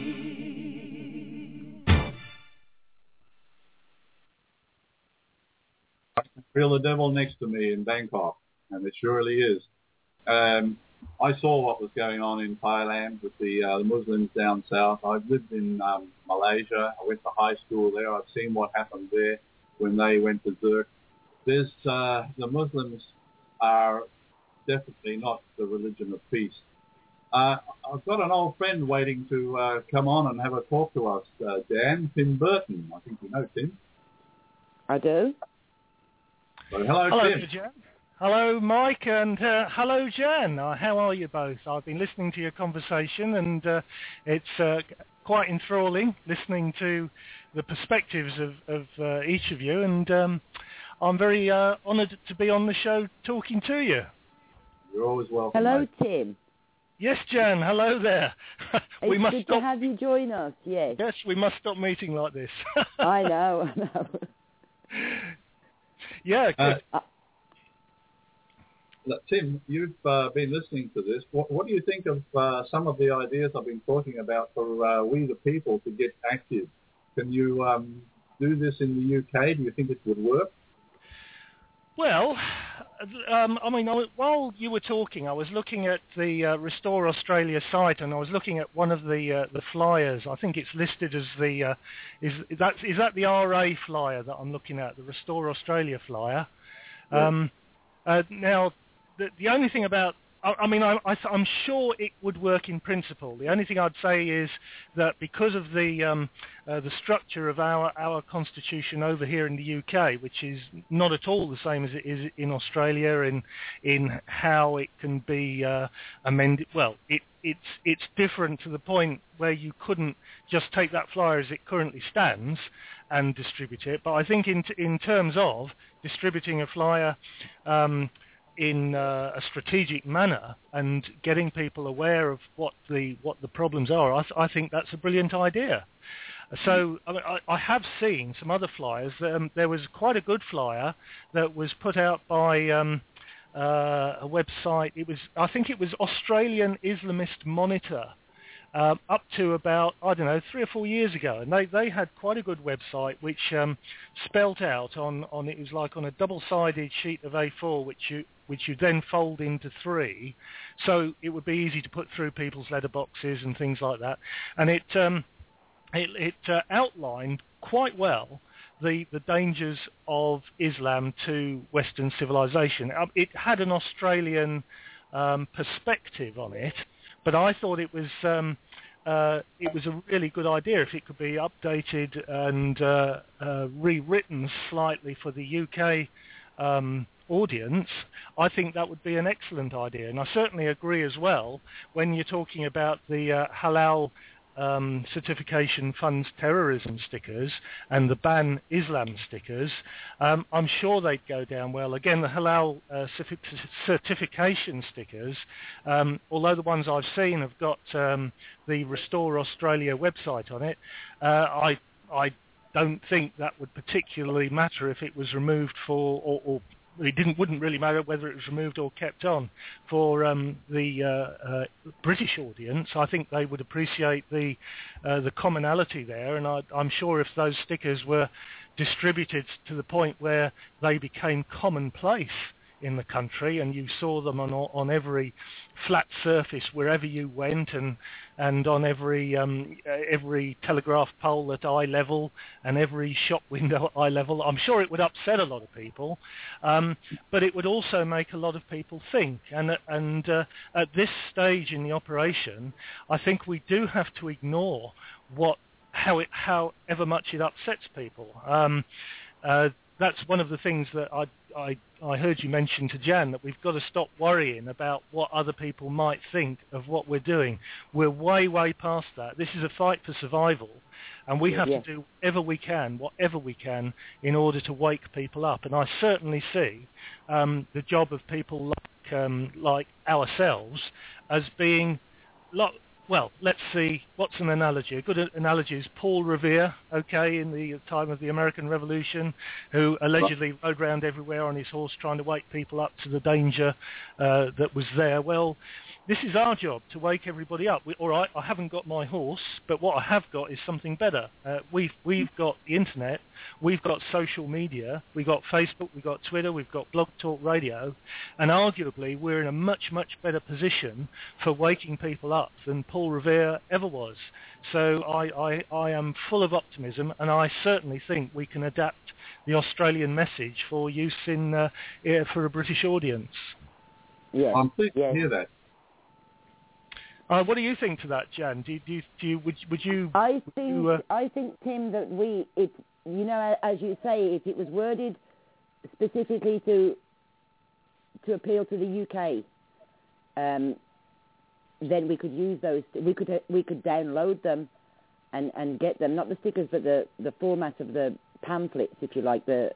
me. Feel the devil next to me in Bangkok, and it surely is. Um, I saw what was going on in Thailand with the, uh, the Muslims down south. I've lived in um, Malaysia. I went to high school there. I've seen what happened there when they went berserk. There's uh, the Muslims are definitely not the religion of peace. Uh, I've got an old friend waiting to uh, come on and have a talk to us, uh, Dan, Tim Burton. I think you know Tim. I do. So, hello, Hello, Tim. Jan. Hello, Mike, and uh, hello, Jan. Uh, how are you both? I've been listening to your conversation, and uh, it's uh, quite enthralling listening to the perspectives of, of uh, each of you, and um, I'm very uh, honoured to be on the show talking to you. You're always welcome. Hello, mate. Tim. Yes, Jan, hello there. we It's must good stop. to have you join us, yes. Yes, we must stop meeting like this. I know, I know. Yeah, good. Uh, Look, Tim, you've uh, been listening to this. What, what do you think of uh, some of the ideas I've been talking about for uh, we the people to get active? Can you um, do this in the U K? Do you think it would work? Well, um, I mean, I, while you were talking, I was looking at the uh, Restore Australia site, and I was looking at one of the uh, the flyers. I think it's listed as the uh, is that is that the R A flyer that I'm looking at, the Restore Australia flyer. Yeah. Um, uh, now, the, the only thing about I, I mean, I, I, I'm sure it would work in principle. The only thing I'd say is that because of the um, uh, the structure of our, our constitution over here in the U K, which is not at all the same as it is in Australia in in how it can be uh, amended. Well, it, it's it's different to the point where you couldn't just take that flyer as it currently stands and distribute it. But I think in in terms of distributing a flyer Um, in uh, a strategic manner and getting people aware of what the what the problems are, I, th- I think that's a brilliant idea. So I, mean, I, I have seen some other flyers. Um, there was quite a good flyer that was put out by um, uh, a website. It was, I think it was Australian Islamist Monitor, um, up to about, I don't know, three or four years ago. And they, they had quite a good website which um, spelt out on, on, it was like on a double-sided sheet of A four, which you which you then fold into three, so it would be easy to put through people's letterboxes and things like that. And it um, it, it uh, outlined quite well the, the dangers of Islam to Western civilization. Um, it had an Australian um, perspective on it, but I thought it was um, uh, it was a really good idea if it could be updated and uh, uh, rewritten slightly for the U K um, audience. I think that would be an excellent idea, and I certainly agree as well when you're talking about the uh, halal um, certification funds terrorism stickers and the ban Islam stickers. Um, I'm sure they'd go down well. Again, the halal uh, certification stickers, um, although the ones I've seen have got um, the Restore Australia website on it, uh, I I don't think that would particularly matter if it was removed for or, or it didn't wouldn't really matter whether it was removed or kept on for um, the uh, uh, British audience. I think they would appreciate the uh, the commonality there, and I, I'm sure if those stickers were distributed to the point where they became commonplace in the country, and you saw them on on every flat surface wherever you went, and and on every um, every telegraph pole at eye level and every shop window at eye level, I'm sure it would upset a lot of people, um, but it would also make a lot of people think. And and uh, at this stage in the operation, I think we do have to ignore what how it however much it upsets people. Um, uh, that's one of the things that I, I I heard you mention to Jan, that we've got to stop worrying about what other people might think of what we're doing. We're way, way past that. This is a fight for survival, and we have yeah. to do whatever we can, whatever we can, in order to wake people up. And I certainly see um, the job of people like um, like ourselves as being lot. Well, let's see, what's an analogy? A good analogy is Paul Revere, okay, in the time of the American Revolution, who allegedly rode around everywhere on his horse trying to wake people up to the danger uh, that was there. Well, this is our job, to wake everybody up. We, all right, I haven't got my horse, but what I have got is something better. Uh, we've, we've got the internet, we've got social media, we've got Facebook, we've got Twitter, we've got Blog Talk Radio, and arguably we're in a much, much better position for waking people up than Paul Revere ever was. So I, I, I am full of optimism, and I certainly think we can adapt the Australian message for use in uh, for a British audience. Yeah, I'm pleased yeah. to hear that. Uh, what do you think to that, Jan? Do, do, do you would, would you? I would think you, uh... I think Tim that we, it, you know, as you say, if it was worded specifically to to appeal to the U K, um, then we could use those. We could we could download them and, and get them, not the stickers, but the, the format of the pamphlets, if you like, the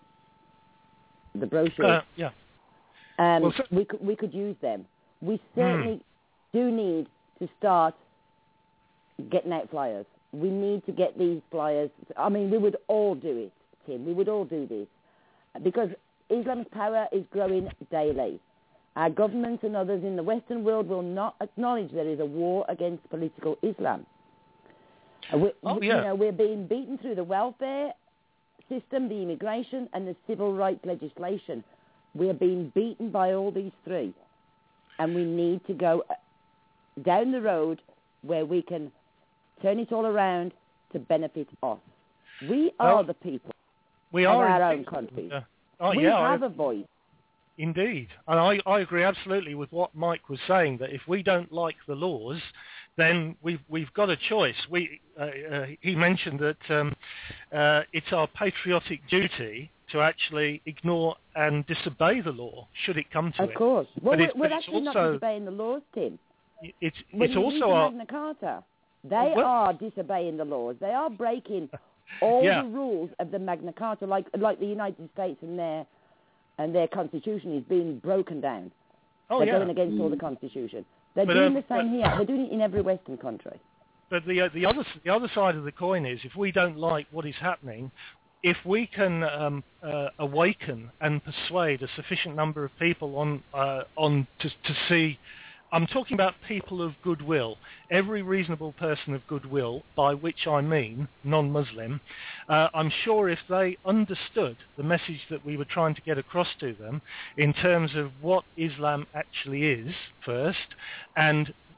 the brochures. Uh, yeah. Um, well, so... we could we could use them. We certainly. Mm. do need to start getting out flyers. We need to get these flyers. I mean, we would all do it, Tim. We would all do this because Islam's power is growing daily. Our governments and others in the Western world will not acknowledge there is a war against political Islam. We, oh, we, yeah. You know, we're being beaten through the welfare system, the immigration, and the civil rights legislation. We're being beaten by all these three. And we need to go down the road where we can turn it all around to benefit us. We are well, the people we of are our indeed. own countries. Uh, oh, we yeah, have I, a voice. Indeed. And I, I agree absolutely with what Mike was saying, that if we don't like the laws, then we've, we've got a choice. We, uh, uh, he mentioned that um, uh, it's our patriotic duty to actually ignore and disobey the law, should it come to of it. Of course. Well, but we're, it's, we're but actually it's not also, disobeying the laws, Tim. It's, when it's you also read our... Magna Carta, they well, are disobeying the laws. They are breaking all yeah. the rules of the Magna Carta, like like the United States and their and their Constitution is being broken down. Oh, They're yeah. going against all the Constitution. They're but, doing um, the same but, here. They're doing it in every Western country. But the uh, the other the other side of the coin is, if we don't like what is happening, if we can um, uh, awaken and persuade a sufficient number of people on uh, on to, to see, I'm talking about people of goodwill, every reasonable person of goodwill, by which I mean non-Muslim, uh, I'm sure if they understood the message that we were trying to get across to them in terms of what Islam actually is first, and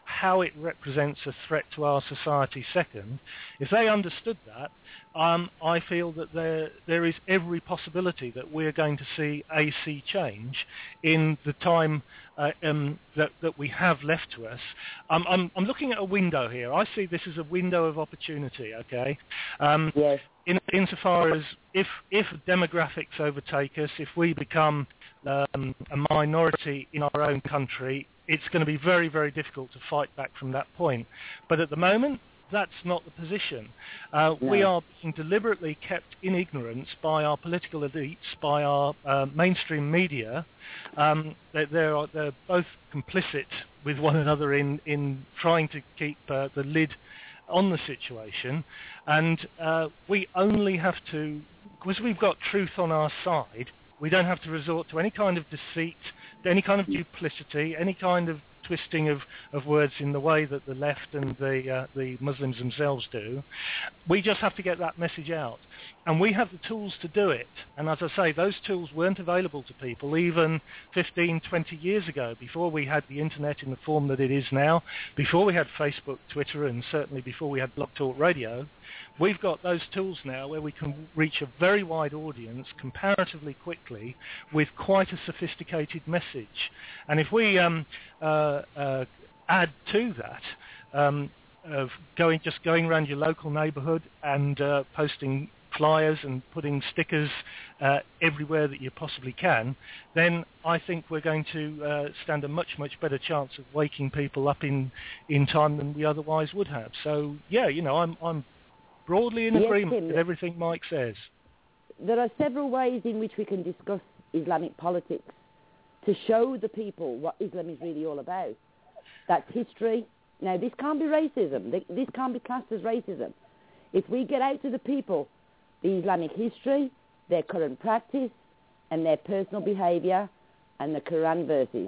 how it represents a threat to our society second, if they understood that, um, I feel that there there is every possibility that we're going to see a sea change in the time uh, um, that, that we have left to us. Um, I'm, I'm looking at a window here. I see this as a window of opportunity, okay? Um, Yes. In, insofar as if, if demographics overtake us, if we become um, a minority in our own country, it's going to be very, very difficult to fight back from that point. But at the moment, that's not the position. Uh, No. We are being deliberately kept in ignorance by our political elites, by our uh, mainstream media. Um, they, they're, they're both complicit with one another in, in trying to keep uh, the lid on the situation, and uh, we only have to, because we've got truth on our side, we don't have to resort to any kind of deceit, any kind of duplicity, any kind of twisting of, of words in the way that the left and the uh, the Muslims themselves do. We just have to get that message out. And we have the tools to do it. And as I say, those tools weren't available to people even fifteen, twenty years ago, before we had the internet in the form that it is now, before we had Facebook, Twitter, and certainly before we had Blog Talk Radio. We've got those tools now where we can reach a very wide audience comparatively quickly with quite a sophisticated message. And if we um, uh, uh, add to that, um, of going just going around your local neighbourhood and uh, posting flyers and putting stickers uh, everywhere that you possibly can, then I think we're going to uh, stand a much, much better chance of waking people up in, in time than we otherwise would have. So, yeah, you know, I'm, I'm broadly in Yes, agreement Tim. with everything Mike says. There are several ways in which we can discuss Islamic politics to show the people what Islam is really all about. That's history. Now, this can't be racism. This can't be classed as racism. If we get out to the people the Islamic history, their current practice, and their personal behaviour, and the Quran verses,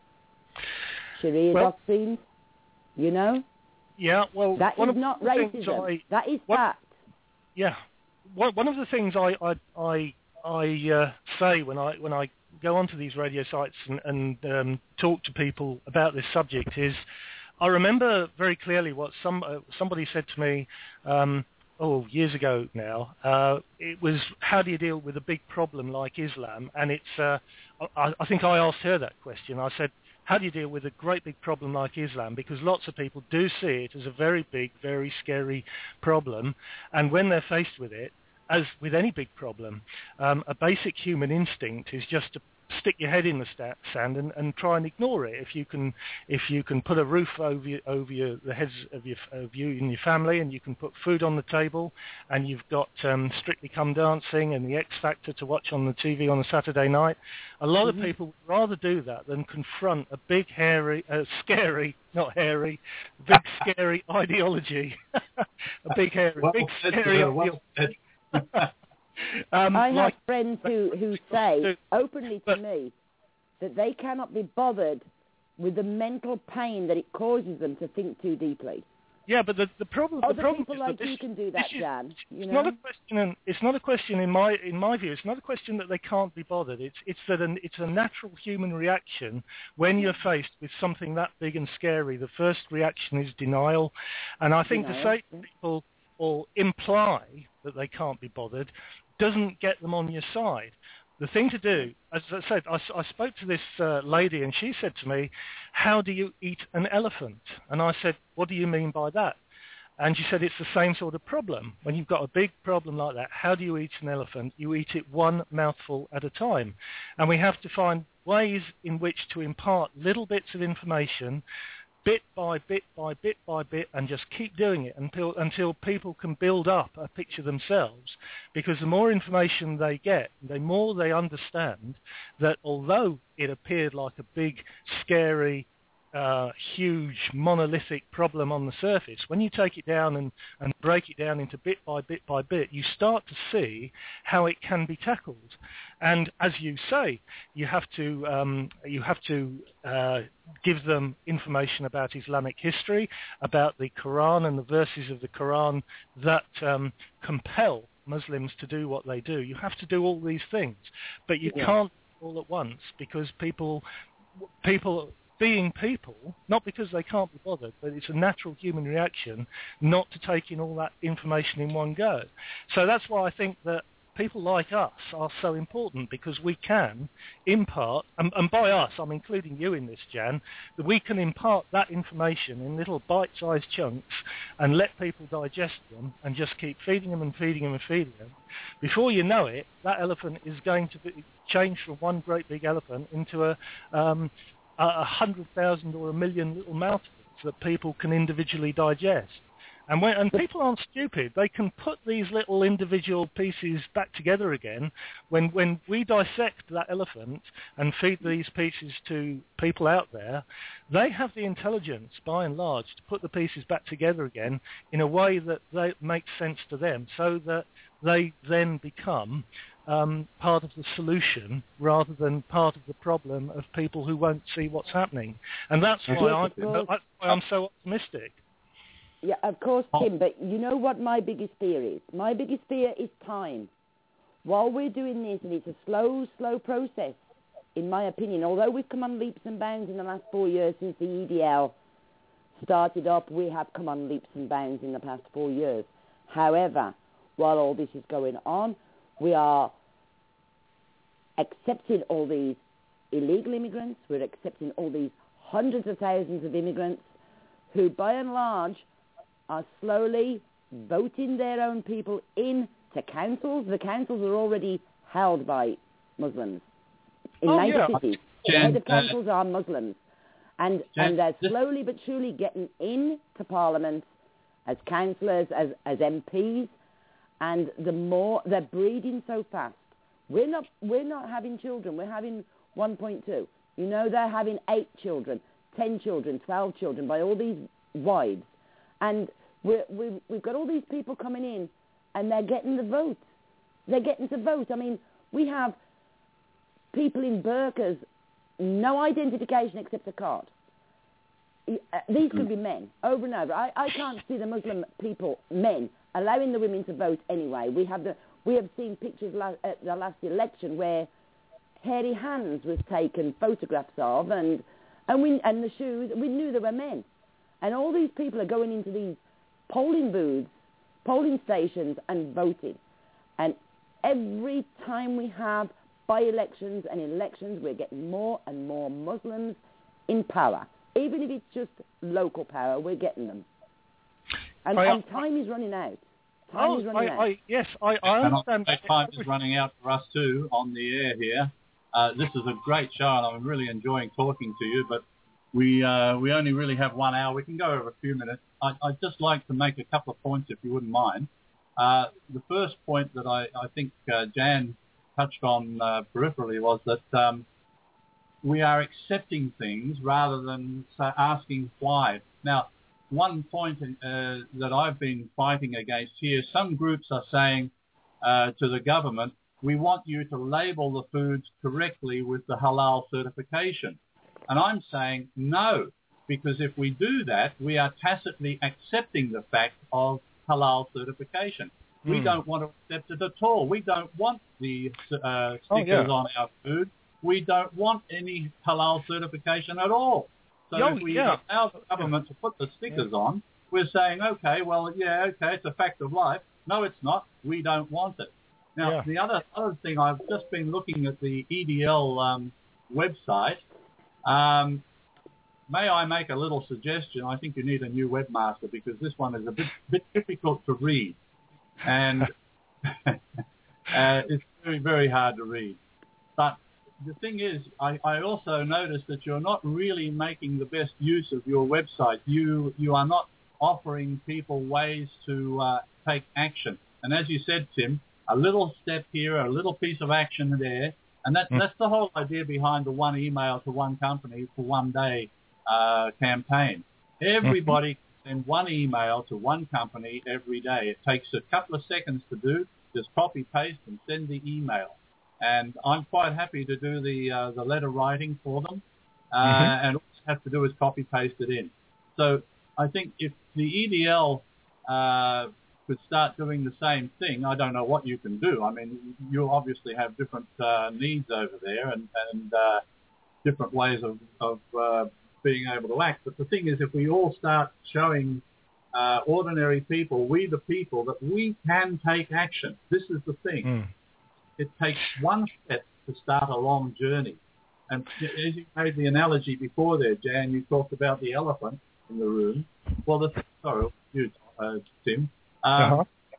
Sharia Well, doctrines, you know, Yeah, well, that one is of not the things racism. I, That is what- fact. Yeah, one one of the things I I I, I uh, say when I when I go onto these radio sites and, and um, talk to people about this subject is, I remember very clearly what some uh, somebody said to me. Um, Oh, years ago now. Uh, it was, how do you deal with a big problem like Islam? And it's, uh, I, I think I asked her that question. I said, how do you deal with a great big problem like Islam? Because lots of people do see it as a very big, very scary problem. And when they're faced with it, as with any big problem, um, a basic human instinct is just to stick your head in the sta- sand and, and try and ignore it. If you can, if you can put a roof over your, over your, the heads of your of you and your family, and you can put food on the table, and you've got um, Strictly Come Dancing and the X Factor to watch on the T V on a Saturday night, a lot Mm-hmm. of people would rather do that than confront a big, hairy, uh, scary, not hairy, big, scary ideology. a big, hairy, Well big, said, scary sir, well ideology. said. um, I have like, friends who, who say openly to me that they cannot be bothered with the mental pain that it causes them to think too deeply. Yeah, but the the problem the Other problem people is like that this, you can do that, this is, Jan. You it's know? not a question. In, it's not a question in my in my view. It's not a question that they can't be bothered. It's it's that an, it's a natural human reaction when you're faced with something that big and scary. The first reaction is denial, and I think Denial, to say yeah. to people or imply that they can't be bothered doesn't get them on your side. The thing to do, as I said, I, I spoke to this uh, lady and she said to me, how do you eat an elephant? And I said, what do you mean by that? And she said, it's the same sort of problem. When you've got a big problem like that, how do you eat an elephant? You eat it one mouthful at a time. And we have to find ways in which to impart little bits of information bit by bit by bit by bit, and just keep doing it until until people can build up a picture themselves. Because the more information they get, the more they understand that although it appeared like a big, scary, uh, huge, monolithic problem on the surface, when you take it down and, and break it down into bit by bit by bit, you start to see how it can be tackled. And as you say, you have to um, you have to uh, give them information about Islamic history, about the Quran and the verses of the Quran that um, compel Muslims to do what they do. You have to do all these things, but you Yeah. can't all at once, because people people being people, not because they can't be bothered, but it's a natural human reaction not to take in all that information in one go. So that's why I think that people like us are so important, because we can impart, and, and by us, I'm including you in this, Jan, that we can impart that information in little bite-sized chunks and let people digest them and just keep feeding them and feeding them and feeding them. Before you know it, that elephant is going to be changed from one great big elephant into a, um, a hundred thousand or a million little mouthfuls that people can individually digest. And when, and people aren't stupid. They can put these little individual pieces back together again. When when we dissect that elephant and feed these pieces to people out there, they have the intelligence, by and large, to put the pieces back together again in a way that they, makes sense to them, so that they then become um, part of the solution rather than part of the problem of people who won't see what's happening. And that's why, I, that's why I'm so optimistic. Yeah, of course, Tim, but you know what my biggest fear is? My biggest fear is time. While we're doing this, and it's a slow, slow process, in my opinion, although we've come on leaps and bounds in the last four years since the E D L started up, we have come on leaps and bounds in the past four years. However, while all this is going on, we are accepting all these illegal immigrants, we're accepting all these hundreds of thousands of immigrants who, by and large, are slowly voting their own people into councils. The councils are already held by Muslims in oh, major yeah. cities. Jan, the head of uh, councils are Muslims. And, Jan, and they're this... slowly but surely getting into Parliament as councillors, as, as M Ps, and the more they're breeding so fast. We're not, we're not having children. We're having one point two. You know, they're having eight children, ten children, twelve children by all these wives. And we're, we've, we've got all these people coming in, and they're getting the vote. They're getting to vote. I mean, we have people in burqas, no identification except a card. These could be men, over and over. I, I can't see the Muslim people, men, allowing the women to vote anyway. We have the we have seen pictures la- at the last election where hairy hands was taken photographs of, and and we and the shoes. We knew they were men. And all these people are going into these polling booths, polling stations, and voting. And every time we have by-elections and elections, we're getting more and more Muslims in power. Even if it's just local power, we're getting them. And, I, and time is running out. Time oh, is running I, out. I, yes, I, I understand. And time is running out for us too on the air here. Uh, this is a great show, and I'm really enjoying talking to you, but We uh, we only really have one hour. We can go over a few minutes. I, I'd just like to make a couple of points, if you wouldn't mind. Uh, the first point that I, I think uh, Jan touched on uh, peripherally was that um, we are accepting things rather than asking why. Now, one point uh, that I've been fighting against here, some groups are saying uh, to the government, we want you to label the foods correctly with the halal certification. And I'm saying no, because if we do that, we are tacitly accepting the fact of halal certification. Mm. We don't want to accept it at all. We don't want the uh, stickers oh, yeah. on our food. We don't want any halal certification at all. So oh, if we yeah. allow the government to put the stickers yeah. on, we're saying, okay, well, yeah, okay, it's a fact of life. No, it's not. We don't want it. Now, yeah. the other other thing, I've just been looking at the E D L um, website. Um, may I make a little suggestion? I think you need a new webmaster because this one is a bit, bit difficult to read, and uh, it's very, very hard to read. But the thing is, I, I also noticed that you're not really making the best use of your website. You you are not offering people ways to uh, take action. And as you said, Tim, a little step here, a little piece of action there. And that, mm. that's the whole idea behind the one email to one company for one day uh, campaign. Everybody mm-hmm. can send one email to one company every day. It takes a couple of seconds to do. Just copy, paste, and send the email. And I'm quite happy to do the uh, the letter writing for them. Uh, mm-hmm. And all you have to do is copy, paste it in. So I think if the E D L uh, could start doing the same thing, I don't know what you can do. I mean, you obviously have different uh, needs over there and, and uh, different ways of, of uh, being able to act. But the thing is, if we all start showing uh, ordinary people, we the people, that we can take action. This is the thing. Mm. It takes one step to start a long journey. And as you made the analogy before there, Jan, you talked about the elephant in the room. Well, the, sorry, you, uh, Tim. Um, uh-huh.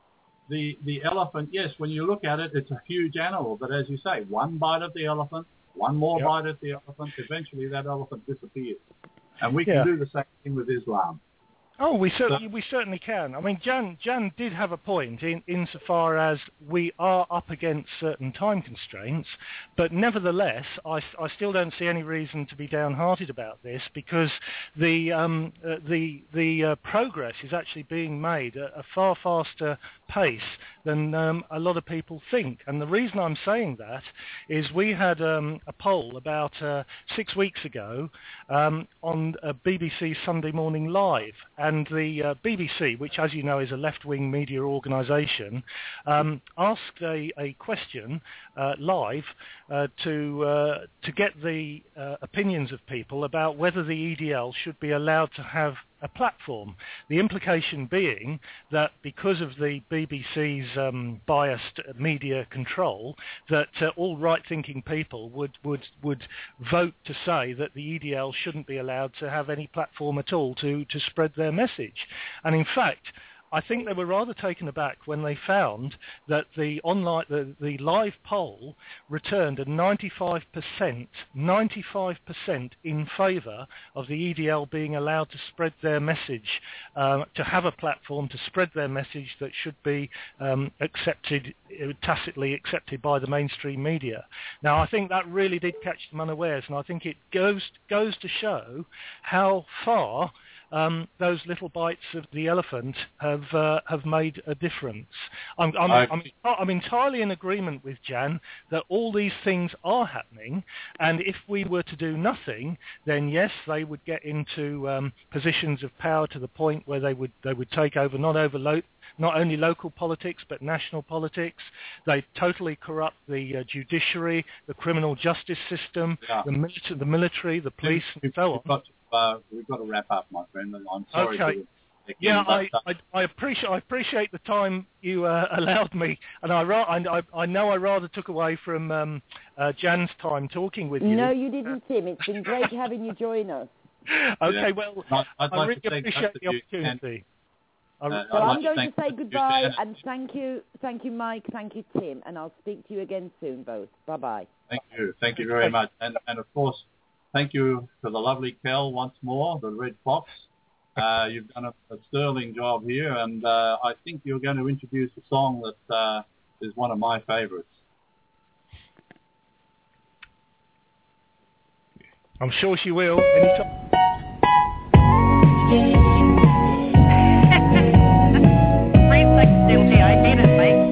The the elephant, yes, when you look at it, it's a huge animal. But as you say, one bite of the elephant, one more yep. bite of the elephant, eventually that elephant disappears. And we can yeah. do the same thing with Islam. Oh, we certainly we certainly can. I mean, Jan Jan did have a point in insofar as we are up against certain time constraints, but nevertheless, I, I still don't see any reason to be downhearted about this, because the um, uh, the the uh, progress is actually being made at a far faster pace than um, a lot of people think. And the reason I'm saying that is we had um, a poll about uh, six weeks ago um, on uh, B B C Sunday Morning Live. And the uh, B B C, which, as you know, is a left-wing media organisation, um, asked a, a question uh, live uh, to uh, to get the uh, opinions of people about whether the E D L should be allowed to have a platform. The implication being that because of the B B C's um, biased media control, that uh, all right-thinking people would, would, would vote to say that the E D L shouldn't be allowed to have any platform at all to, to spread their message. And in fact, I think they were rather taken aback when they found that the online, the, the live poll returned a ninety-five percent, ninety-five percent in favour of the E D L being allowed to spread their message, uh, to have a platform to spread their message that should be um, accepted, tacitly accepted by the mainstream media. Now, I think that really did catch them unawares, and I think it goes goes to show how far Um, those little bites of the elephant have uh, have made a difference. I'm, I'm, I'm, I'm entirely in agreement with Jan that all these things are happening, and if we were to do nothing, then yes, they would get into um, positions of power to the point where they would they would take over not over lo- not only local politics but national politics. They totally corrupt the uh, judiciary, the criminal justice system, yeah. the, military, the military, the police, and so on. Uh, we've got to wrap up, my friend. I'm sorry. Okay. To yeah, I, I, I appreciate I appreciate the time you uh, allowed me, and I, I I know I rather took away from um, uh, Jan's time talking with you. No, you didn't, Tim. It's been great having you join us. Okay, yeah. well, I'd, I'd I like really appreciate the opportunity. And, uh, so I'd I'm like going to, to say goodbye, you, and thank you, thank you, Mike, thank you, Tim, and I'll speak to you again soon, both. Bye bye. Thank you, thank you very much, and and of course. Thank you to the lovely Kel once more, the Red Fox. Uh, you've done a, a sterling job here, and uh, I think you're going to introduce a song that uh, is one of my favourites. I'm sure she will. Anytime. I hate it, Mike.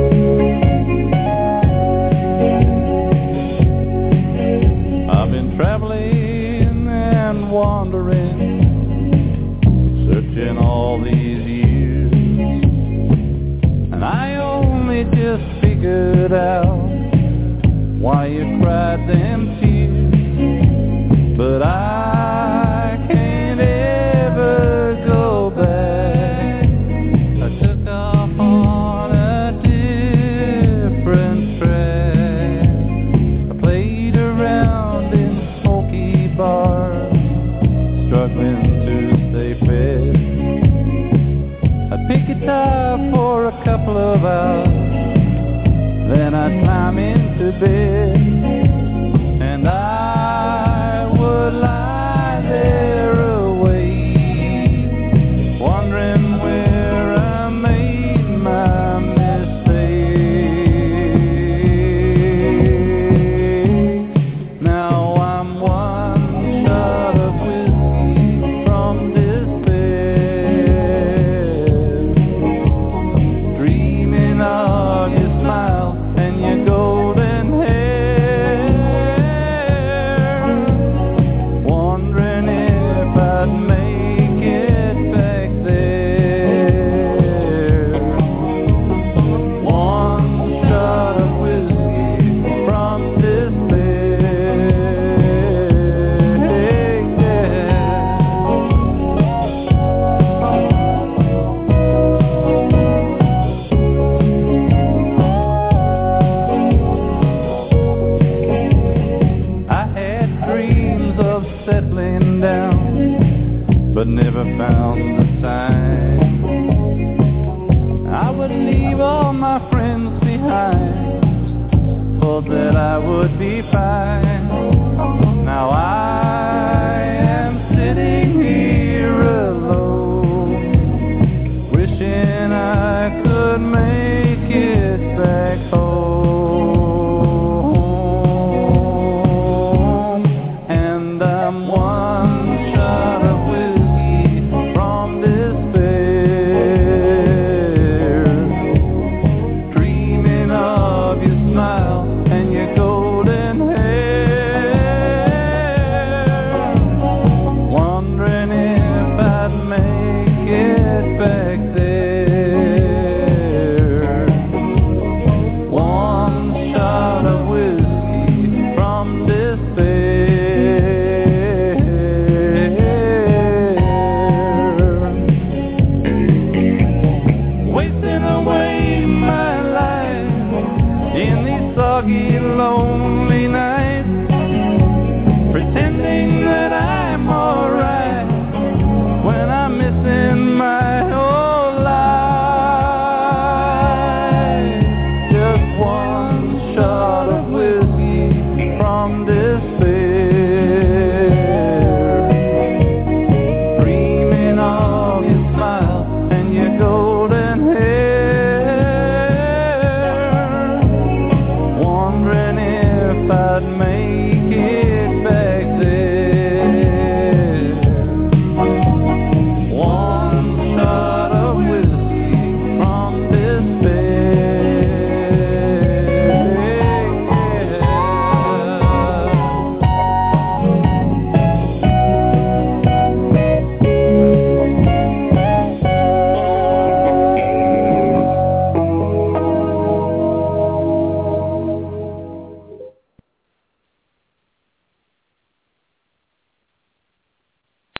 Traveling and wandering, searching all these years, and I only just figured out why you cried them tears, but I can't ever go back. I took off on a different track. I played around in smoky bars, struggling to stay fed. I'd pick guitar for a couple of hours, then I'd climb into bed, and I would lie there awake, wondering where I made my mistake. Now I'm one shot of whiskey from despair, dreaming of your smile and your golden hair. found the time, I would leave all my friends behind, thought that I would be fine. Now I am sitting here alone, wishing I could make it back home. And I'm one shot of whiskey from despair, dreaming of your smile and your golden hair, wondering if I'd make it back there. One shot of whiskey from despair, wasting away my life in these soggy, lonely nights, pretending that I'm alright when I'm missing my whole life. Just one shot of whiskey from despair, dreaming of your smile and your golden hair, wondering if I'd make it